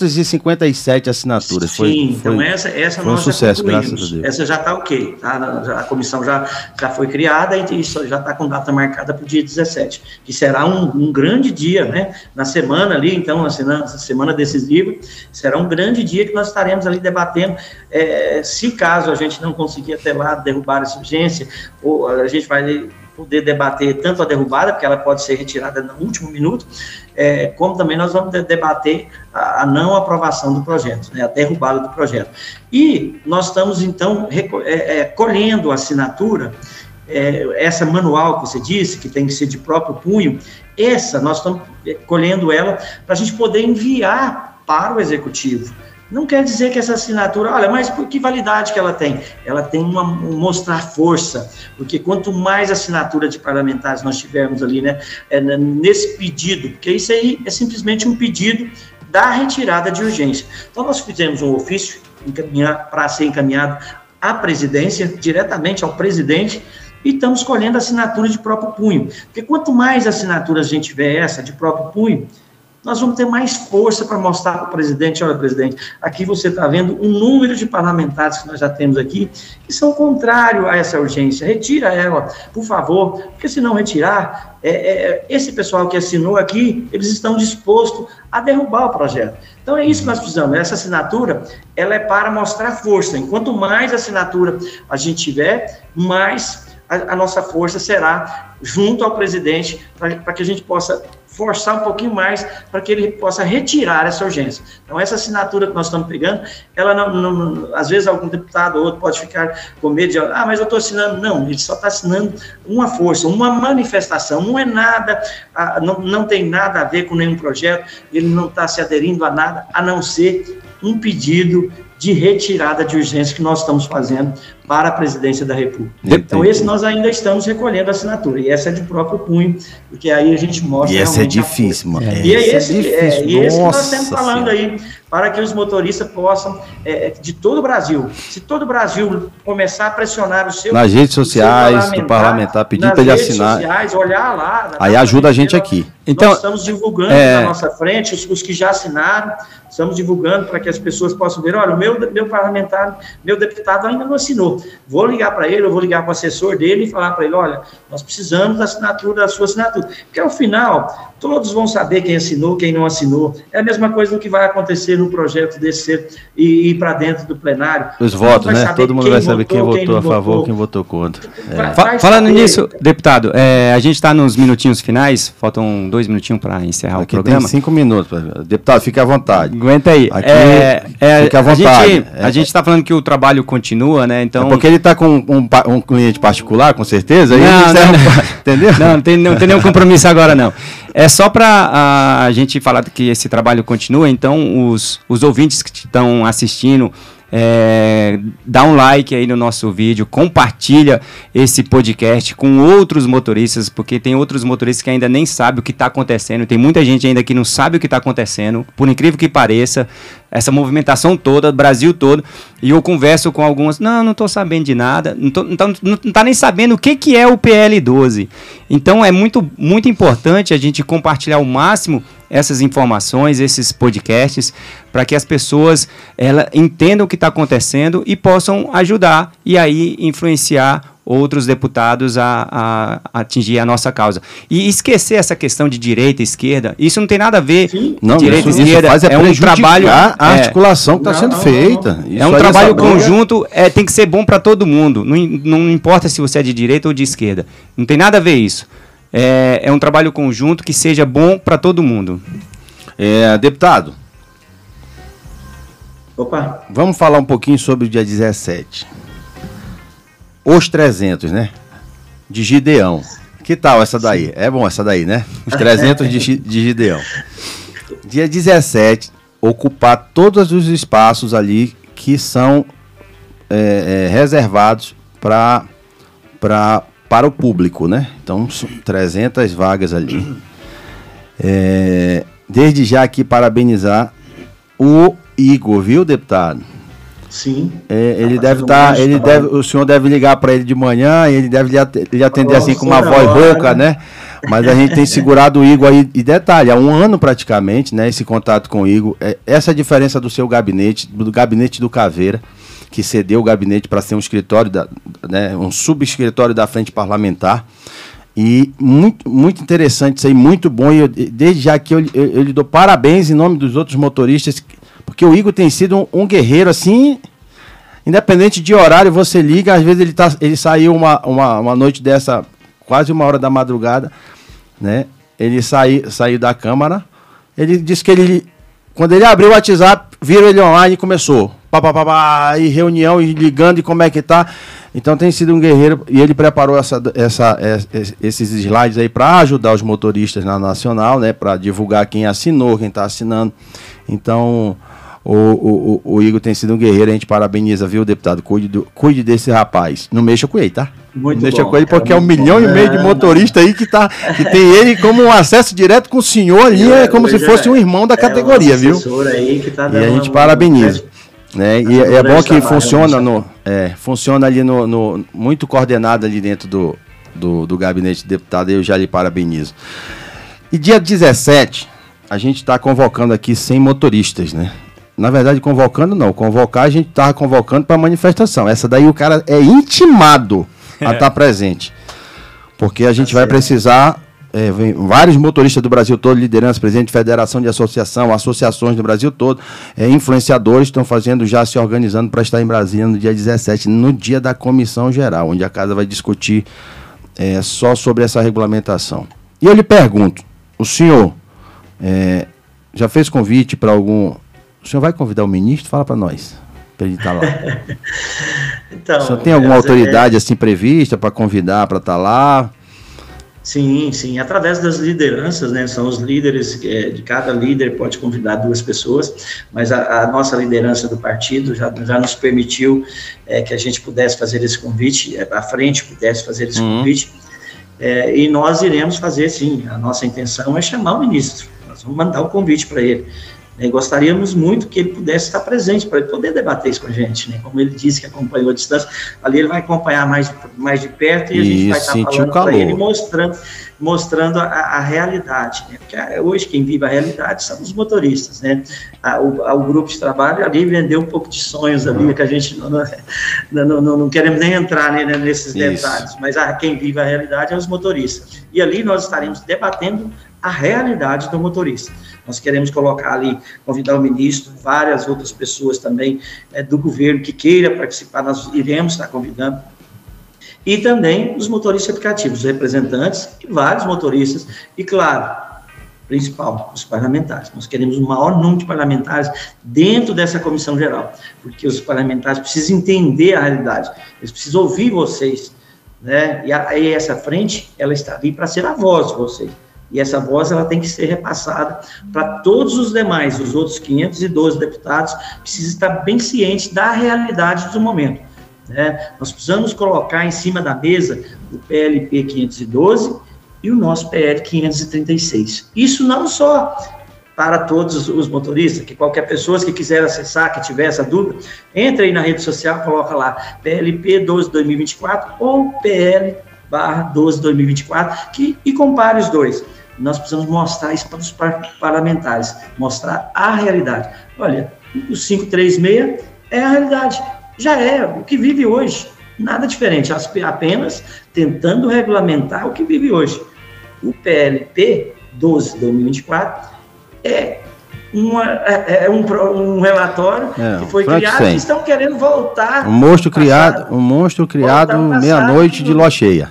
257 assinaturas. Então essa foi um sucesso, graças a Deus. Essa já está ok, tá? A comissão já foi criada e isso já está com data marcada para o dia 17, que será um grande dia, né? Na semana ali, então, na semana decisiva, será um grande dia que nós estaremos ali debatendo, se caso a gente não conseguir até lá derrubar essa urgência, ou a gente vai poder debater tanto a derrubada, porque ela pode ser retirada no último minuto, como também nós vamos debater a não aprovação do projeto, né, a derrubada do projeto. E nós estamos, então, colhendo a assinatura, essa manual que você disse, que tem que ser de próprio punho, nós estamos colhendo ela para a gente poder enviar para o Executivo. Não quer dizer que essa assinatura, olha, mas que validade que ela tem? Ela tem mostrar força, porque quanto mais assinatura de parlamentares nós tivermos ali, né, nesse pedido, porque isso aí é simplesmente um pedido da retirada de urgência. Então, nós fizemos um ofício para ser encaminhado à presidência, diretamente ao presidente, e estamos colhendo assinatura de próprio punho. Porque quanto mais assinaturas a gente tiver de próprio punho, nós vamos ter mais força para mostrar para o presidente, olha, presidente, aqui você está vendo um número de parlamentares que nós já temos aqui, que são contrários a essa urgência, retira ela, por favor, porque se não retirar, esse pessoal que assinou aqui, eles estão dispostos a derrubar o projeto. Então é isso que nós precisamos, essa assinatura, ela é para mostrar força, enquanto mais assinatura a gente tiver, mais a nossa força será junto ao presidente, para que a gente possa forçar um pouquinho mais para que ele possa retirar essa urgência. Então, essa assinatura que nós estamos pegando, ela não às vezes algum deputado ou outro pode ficar com medo de, mas eu estou assinando. Não, ele só está assinando uma força, uma manifestação, não é nada, não tem nada a ver com nenhum projeto, ele não está se aderindo a nada, a não ser um pedido de retirada de urgência que nós estamos fazendo para a presidência da República. Então, esse nós ainda estamos recolhendo a assinatura, e essa é de próprio punho, porque aí a gente mostra... E essa é difícil, mano. E é esse que nós estamos falando aí, para que os motoristas possam, de todo o Brasil, se todo o Brasil começar a pressionar o seu... Nas redes sociais, do parlamentar, pedir para ele assinar. Nas redes sociais, olhar lá... Aí ajuda a gente aqui. Então, nós estamos divulgando na nossa frente, os que já assinaram, estamos divulgando para que as pessoas possam ver, olha, o meu parlamentar, meu deputado ainda não assinou. Vou ligar para ele, eu vou ligar para o assessor dele e falar para ele, olha, nós precisamos da sua assinatura. Porque, ao final, todos vão saber quem assinou, quem não assinou. É a mesma coisa do que vai acontecer no projeto desse e ir para dentro do plenário. Os votos, né? Todo mundo vai saber quem votou a favor, quem votou contra. Falando nisso, deputado, a gente está nos minutinhos finais, faltam 2 minutinhos para encerrar o programa. Tem 5 minutos. Deputado, fique à vontade. Aguenta aí. Fique à vontade. A gente está falando que o trabalho continua, né? Então... porque ele está com um cliente particular, com certeza? Aí entendeu? Não tem nenhum compromisso agora, não. É só para a gente falar que esse trabalho continua, então os ouvintes que estão assistindo, dá um like aí no nosso vídeo, compartilha esse podcast com outros motoristas, porque tem outros motoristas que ainda nem sabem o que está acontecendo, tem muita gente ainda que não sabe o que está acontecendo, por incrível que pareça, essa movimentação toda, Brasil todo, e eu converso com algumas, não estou sabendo de nada, não está nem sabendo o que é o PL 12. Então é muito, muito importante a gente compartilhar ao máximo essas informações, esses podcasts, para que as pessoas entendam o que está acontecendo e possam ajudar e aí influenciar outros deputados a atingir a nossa causa. E esquecer essa questão de direita e esquerda, isso não tem nada a ver. Não, direita e esquerda é um trabalho, a articulação que está sendo feita. É um trabalho conjunto, tem que ser bom para todo mundo. Não importa se você é de direita ou de esquerda. Não tem nada a ver isso. É um trabalho conjunto que seja bom para todo mundo. Deputado, opa, vamos falar um pouquinho sobre o dia 17. Os 300, né? De Gideão. Que tal essa daí? Sim. É bom essa daí, né? Os 300 de Gideão. Dia 17, ocupar todos os espaços ali que são reservados para o público, né? Então, 300 vagas ali. Desde já aqui parabenizar o Igor, viu, deputado? Sim. Ele deve estar, o senhor deve ligar para ele de manhã e ele deve lhe atender assim com uma voz rouca, né? Mas a gente tem segurado o Igor aí, e detalhe, há um ano praticamente, né, esse contato com o Igor. Essa é a diferença do seu gabinete, do gabinete do Caveira, que cedeu o gabinete para ser um escritório, né, um subescritório da Frente Parlamentar. E muito interessante isso aí, muito bom. E desde já que eu lhe dou parabéns em nome dos outros motoristas, porque o Igor tem sido um guerreiro, assim, independente de horário, você liga, às vezes ele saiu uma noite dessa, quase 1h da madrugada, né? Ele saiu da Câmara, ele disse que quando ele abriu o WhatsApp, viram ele online e começou, e reunião, e ligando, e como é que tá. Então tem sido um guerreiro, e ele preparou esses slides aí para ajudar os motoristas na Nacional, né? Para divulgar quem assinou, quem está assinando. Então, o Igor tem sido um guerreiro, a gente parabeniza, viu, deputado? Cuide desse rapaz. Não mexa com ele, tá? Muito não mexa bom, com ele, porque é 1,5 milhão de motoristas aí que tem ele como um acesso direto com o senhor ali, é como se fosse um irmão da categoria, viu? Aí que tá e a gente parabeniza. Né? E é bom que funciona ali muito coordenado ali dentro do gabinete de deputado, eu já lhe parabenizo. E dia 17, a gente está convocando aqui 100 motoristas, né? Na verdade, convocar a gente estava convocando para manifestação. Essa daí o cara é intimado a estar presente, porque a gente vai precisar, vários motoristas do Brasil todo, liderança, presidente de federação de associações do Brasil todo, influenciadores estão se organizando para estar em Brasília no dia 17, no dia da comissão geral, onde a casa vai discutir só sobre essa regulamentação. E eu lhe pergunto, o senhor já fez convite para algum... O senhor vai convidar o ministro? Fala para nós, para ele estar lá. Então, o senhor tem alguma autoridade assim prevista para convidar, para estar lá? Sim, através das lideranças, né? São os líderes, de cada líder pode convidar 2 pessoas, mas a nossa liderança do partido já nos permitiu que a gente pudesse fazer esse convite, a frente pudesse fazer esse convite, e nós iremos fazer, sim. A nossa intenção é chamar o ministro, nós vamos mandar o convite para ele. Gostaríamos muito que ele pudesse estar presente, para ele poder debater isso com a gente, né? Como ele disse que acompanhou a distância, ali ele vai acompanhar mais de perto e a gente vai estar falando para ele, mostrando a realidade, né? Porque hoje quem vive a realidade são os motoristas, né? O grupo de trabalho ali vendeu um pouco de sonhos ali, que a gente não queremos nem entrar, né, nesses detalhes, mas quem vive a realidade é os motoristas. E ali nós estaremos debatendo a realidade do motorista. Nós queremos colocar ali, convidar o ministro, várias outras pessoas também do governo que queira participar, nós iremos estar convidando. E também os motoristas aplicativos, os representantes e vários motoristas. E, claro, principal, os parlamentares. Nós queremos um maior número de parlamentares dentro dessa comissão geral, porque os parlamentares precisam entender a realidade, eles precisam ouvir vocês, né? E essa frente, ela está ali para ser a voz de vocês. E essa voz ela tem que ser repassada para todos os demais, os outros 512 deputados, precisam estar bem cientes da realidade do momento, né? Nós precisamos colocar em cima da mesa o PLP 512 e o nosso PL 536. Isso não só para todos os motoristas, que qualquer pessoa que quiser acessar, que tiver essa dúvida, entre aí na rede social, coloca lá PLP 12/2024 ou PL/12/2024 e compare os dois. Nós precisamos mostrar isso para os parlamentares, mostrar a realidade. Olha, o 536 é a realidade, já é o que vive hoje, nada diferente, apenas tentando regulamentar o que vive hoje. O PLP 12/2024 é um relatório que foi criado e estão querendo voltar. Um monstro criado meia-noite de lua cheia.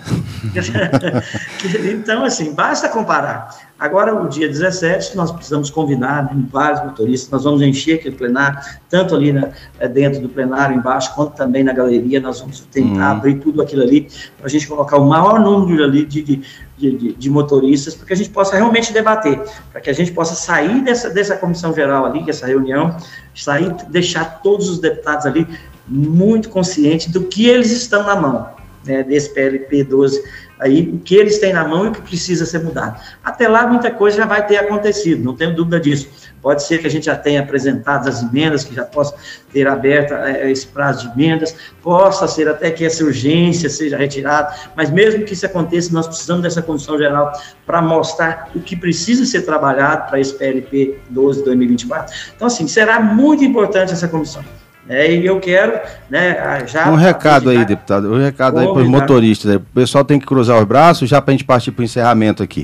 Então, assim, basta comparar. Agora, o dia 17, nós precisamos convidar, né, vários motoristas, nós vamos encher aquele plenário, tanto ali dentro do plenário, embaixo, quanto também na galeria, nós vamos tentar abrir tudo aquilo ali, para a gente colocar o maior número ali de motoristas, para que a gente possa realmente debater, para que a gente possa sair dessa comissão geral ali, dessa reunião, deixar todos os deputados ali muito conscientes do que eles estão na mão. né, desse PLP 12, aí, o que eles têm na mão e o que precisa ser mudado. Até lá, muita coisa já vai ter acontecido, não tenho dúvida disso. Pode ser que a gente já tenha apresentado as emendas, que já possa ter aberto esse prazo de emendas, possa ser até que essa urgência seja retirada, mas mesmo que isso aconteça, nós precisamos dessa Comissão Geral para mostrar o que precisa ser trabalhado para esse PLP 12 de 2024. Então, assim, será muito importante essa comissão. E eu quero, né, já... Um recado aí, deputado, aí para os motoristas. O pessoal tem que cruzar os braços, já para a gente partir para o encerramento aqui.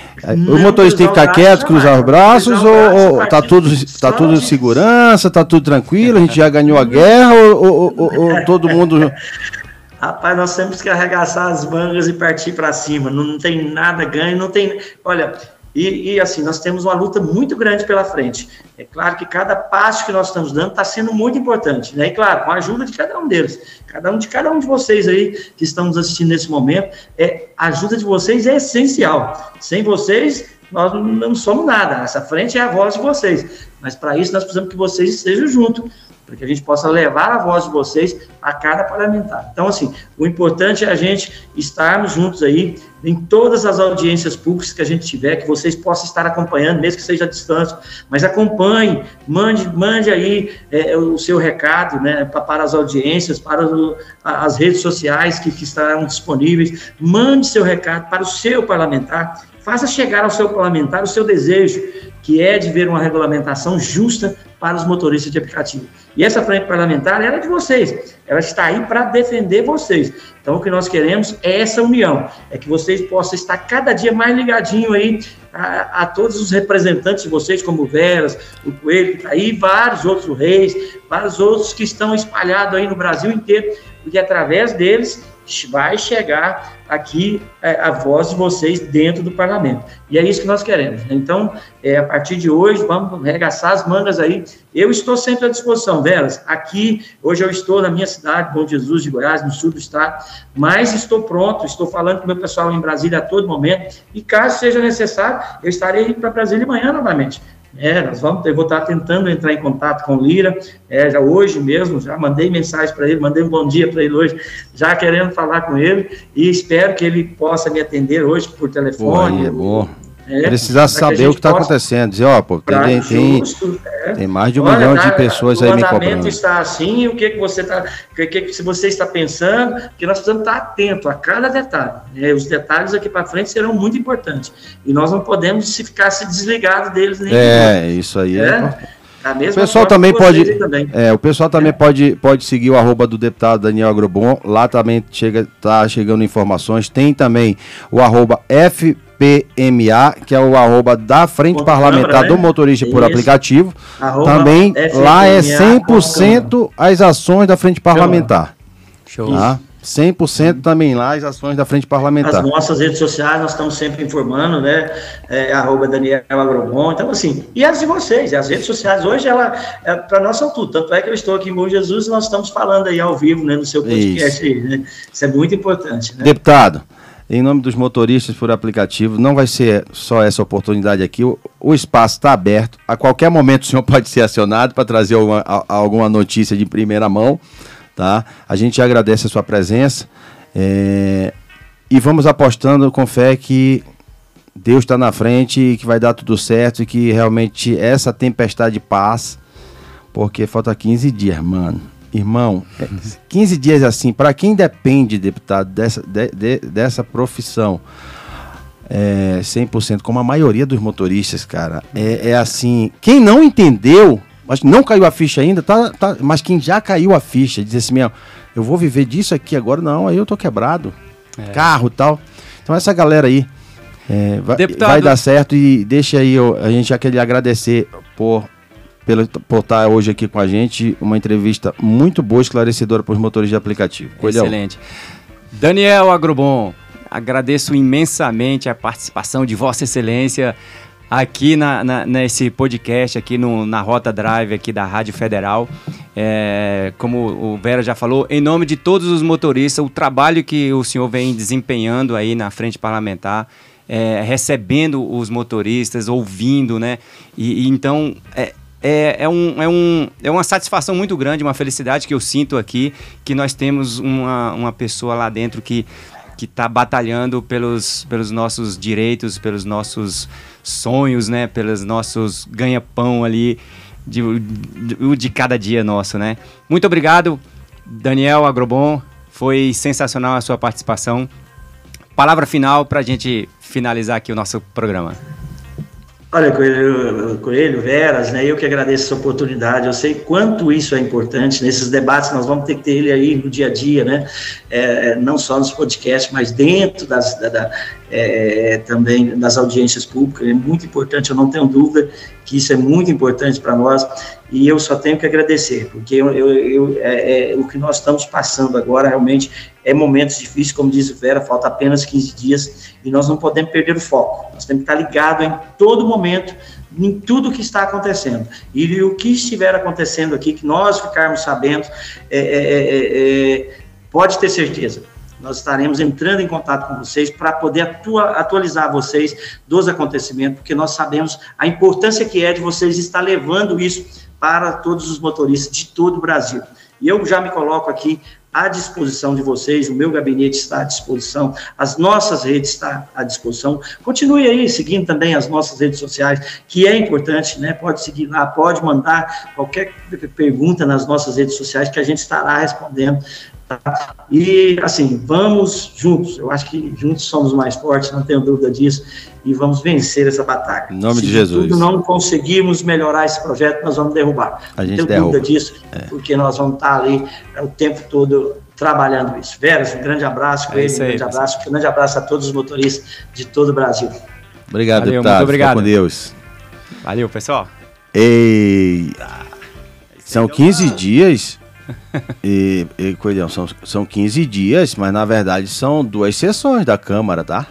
O motorista tem que ficar quieto, cruzar os braços, ou tá tudo em segurança, tá tudo tranquilo, a gente já ganhou a guerra, ou todo mundo... Rapaz, nós temos que arregaçar as mangas e partir para cima, não tem nada ganho, não tem... Olha... E assim, nós temos uma luta muito grande pela frente. É claro que cada passo que nós estamos dando está sendo muito importante, né? E claro, com a ajuda de cada um deles, cada um de vocês aí que estão nos assistindo nesse momento, a ajuda de vocês é essencial. Sem vocês, nós não somos nada. Essa frente é a voz de vocês. Mas para isso nós precisamos que vocês estejam juntos, para que a gente possa levar a voz de vocês a cada parlamentar. Então, assim, o importante é a gente estarmos juntos aí em todas as audiências públicas que a gente tiver, que vocês possam estar acompanhando, mesmo que seja à distância, mas acompanhe, mande aí o seu recado, né, para as audiências, para as redes sociais que estarão disponíveis, mande seu recado para o seu parlamentar, faça chegar ao seu parlamentar o seu desejo, que é de ver uma regulamentação justa para os motoristas de aplicativo. E essa frente parlamentar, ela é de vocês, ela está aí para defender vocês. Então, o que nós queremos é essa união, é que vocês possam estar cada dia mais ligadinho aí a todos os representantes de vocês, como o Veras, o Coelho, que está aí, vários outros, o Reis, vários outros que estão espalhados aí no Brasil inteiro, porque através deles vai chegar aqui a voz de vocês dentro do parlamento. E é isso que nós queremos. Então, a partir de hoje, vamos arregaçar as mangas aí. Eu estou sempre à disposição, Veras. Aqui, hoje eu estou na minha cidade, Bom Jesus de Goiás, no sul do estado, mas estou pronto, estou falando com o meu pessoal em Brasília a todo momento, e caso seja necessário, eu estarei indo para Brasília amanhã novamente. Eu vou estar tentando entrar em contato com o Lira, já hoje mesmo, já mandei mensagem para ele, mandei um bom dia para ele hoje, já querendo falar com ele, e espero que ele possa me atender hoje por telefone. É bom. Precisar saber o que está acontecendo, dizer, tem mais de 1 milhão de pessoas aí me cobrando. O andamento está assim, o que você está, se você está pensando, que nós precisamos estar atentos a cada detalhe. Os detalhes aqui para frente serão muito importantes, e nós não podemos ficar desligados deles. Isso aí O pessoal também o pessoal também pode seguir o @ do deputado Daniel Agrobon, lá também está chegando informações. Tem também o @FPMA, que é o @ da Frente Parlamentar do Motorista por Aplicativo. Também FPMA, lá é 100% as ações da Frente Parlamentar. Show. Tá? 100% também lá as ações da Frente Parlamentar. As nossas redes sociais nós estamos sempre informando, né? @Daniel Agrobon. Então, assim, e as de vocês, as redes sociais, hoje para nós são tudo. Tanto é que eu estou aqui em Bom Jesus e nós estamos falando aí ao vivo, né, no seu podcast. Isso, né? Isso é muito importante, né? Deputado, em nome dos motoristas por aplicativo, não vai ser só essa oportunidade aqui, o espaço está aberto, a qualquer momento o senhor pode ser acionado para trazer alguma notícia de primeira mão, tá? A gente agradece a sua presença e vamos apostando com fé que Deus está na frente e que vai dar tudo certo e que realmente essa tempestade passa, porque falta 15 dias, mano. Irmão, 15 dias assim, para quem depende, deputado, dessa profissão, 100%, como a maioria dos motoristas, cara, assim, quem não entendeu, mas não caiu a ficha ainda, mas quem já caiu a ficha, diz assim, eu vou viver disso aqui agora, não, aí eu tô quebrado, carro e tal. Então essa galera aí, vai dar certo, e deixa aí, a gente já quer lhe agradecer por estar hoje aqui com a gente, uma entrevista muito boa, esclarecedora para os motoristas de aplicativo. Excelente. Daniel Agrobon, agradeço imensamente a participação de Vossa Excelência aqui nesse podcast, aqui na Rota Drive aqui da Rádio Federal. Como o Vera já falou, em nome de todos os motoristas, o trabalho que o senhor vem desempenhando aí na frente parlamentar, recebendo os motoristas, ouvindo, né? E então é uma satisfação muito grande, uma felicidade que eu sinto aqui, que nós temos uma pessoa lá dentro que está batalhando pelos nossos direitos, pelos nossos sonhos, né? Pelos nossos ganha-pão ali de cada dia nosso, né? Muito obrigado, Daniel Agrobon. Foi sensacional a sua participação. Palavra final para a gente finalizar aqui o nosso programa. Olha, Coelho, Veras, né, eu que agradeço essa oportunidade, eu sei quanto isso é importante, nesses debates nós vamos ter que ter ele aí no dia a dia, né, não só nos podcasts, mas dentro também das audiências públicas, é muito importante, eu não tenho dúvida que isso é muito importante para nós, e eu só tenho que agradecer, porque o que nós estamos passando agora realmente é momentos difíceis, como diz o Vera, falta apenas 15 dias, e nós não podemos perder o foco, nós temos que estar ligados em todo momento, em tudo que está acontecendo, e o que estiver acontecendo aqui, que nós ficarmos sabendo, pode ter certeza, nós estaremos entrando em contato com vocês para poder atualizar vocês dos acontecimentos, porque nós sabemos a importância que é de vocês estar levando isso para todos os motoristas de todo o Brasil. E eu já me coloco aqui à disposição de vocês, o meu gabinete está à disposição, as nossas redes estão à disposição. Continue aí seguindo também as nossas redes sociais, que é importante, né? Pode seguir lá, pode mandar qualquer pergunta nas nossas redes sociais que a gente estará respondendo. Tá? E, assim, vamos juntos, eu acho que juntos somos mais fortes, não tenho dúvida disso, e vamos vencer essa batalha. Em nome de Jesus. Se não conseguimos melhorar esse projeto, nós vamos derrubar. A gente não tenho dúvida disso, porque nós vamos estar ali o tempo todo trabalhando isso. Veras, um grande abraço, um grande abraço a todos os motoristas de todo o Brasil. Obrigado, valeu, deputado. Muito obrigado. Fica com Deus. Valeu, pessoal. São 15 dias... Coelhão, são 15 dias, mas na verdade são 2 sessões da Câmara, tá?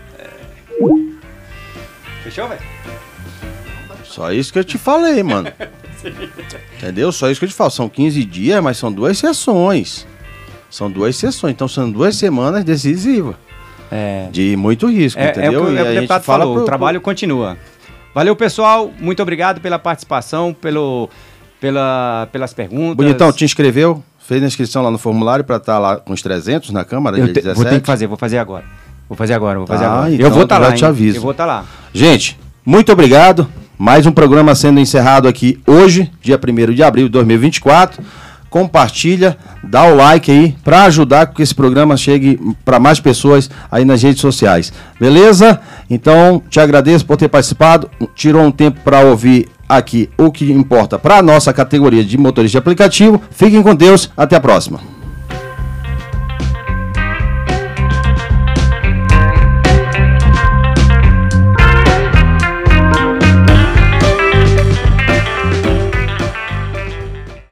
Fechou, velho? Só isso que eu te falei, mano. Entendeu? Só isso que eu te falo. São 15 dias, mas são 2 sessões. São 2 sessões, então são 2 semanas decisivas. De muito risco, entendeu? É o que o deputado falou, o trabalho continua. Valeu, pessoal. Muito obrigado pela participação, pelas perguntas. Bonitão, te inscreveu? Fez a inscrição lá no formulário para estar lá com os 300 na Câmara? Vou ter que fazer, vou fazer agora. Então eu vou estar lá, te aviso. Eu vou estar lá. Gente, muito obrigado. Mais um programa sendo encerrado aqui hoje, dia 1º de abril de 2024. Compartilha, dá o like aí para ajudar que esse programa chegue para mais pessoas aí nas redes sociais. Beleza? Então, te agradeço por ter participado. Tirou um tempo para ouvir aqui o que importa para a nossa categoria de motorista de aplicativo. Fiquem com Deus. Até a próxima.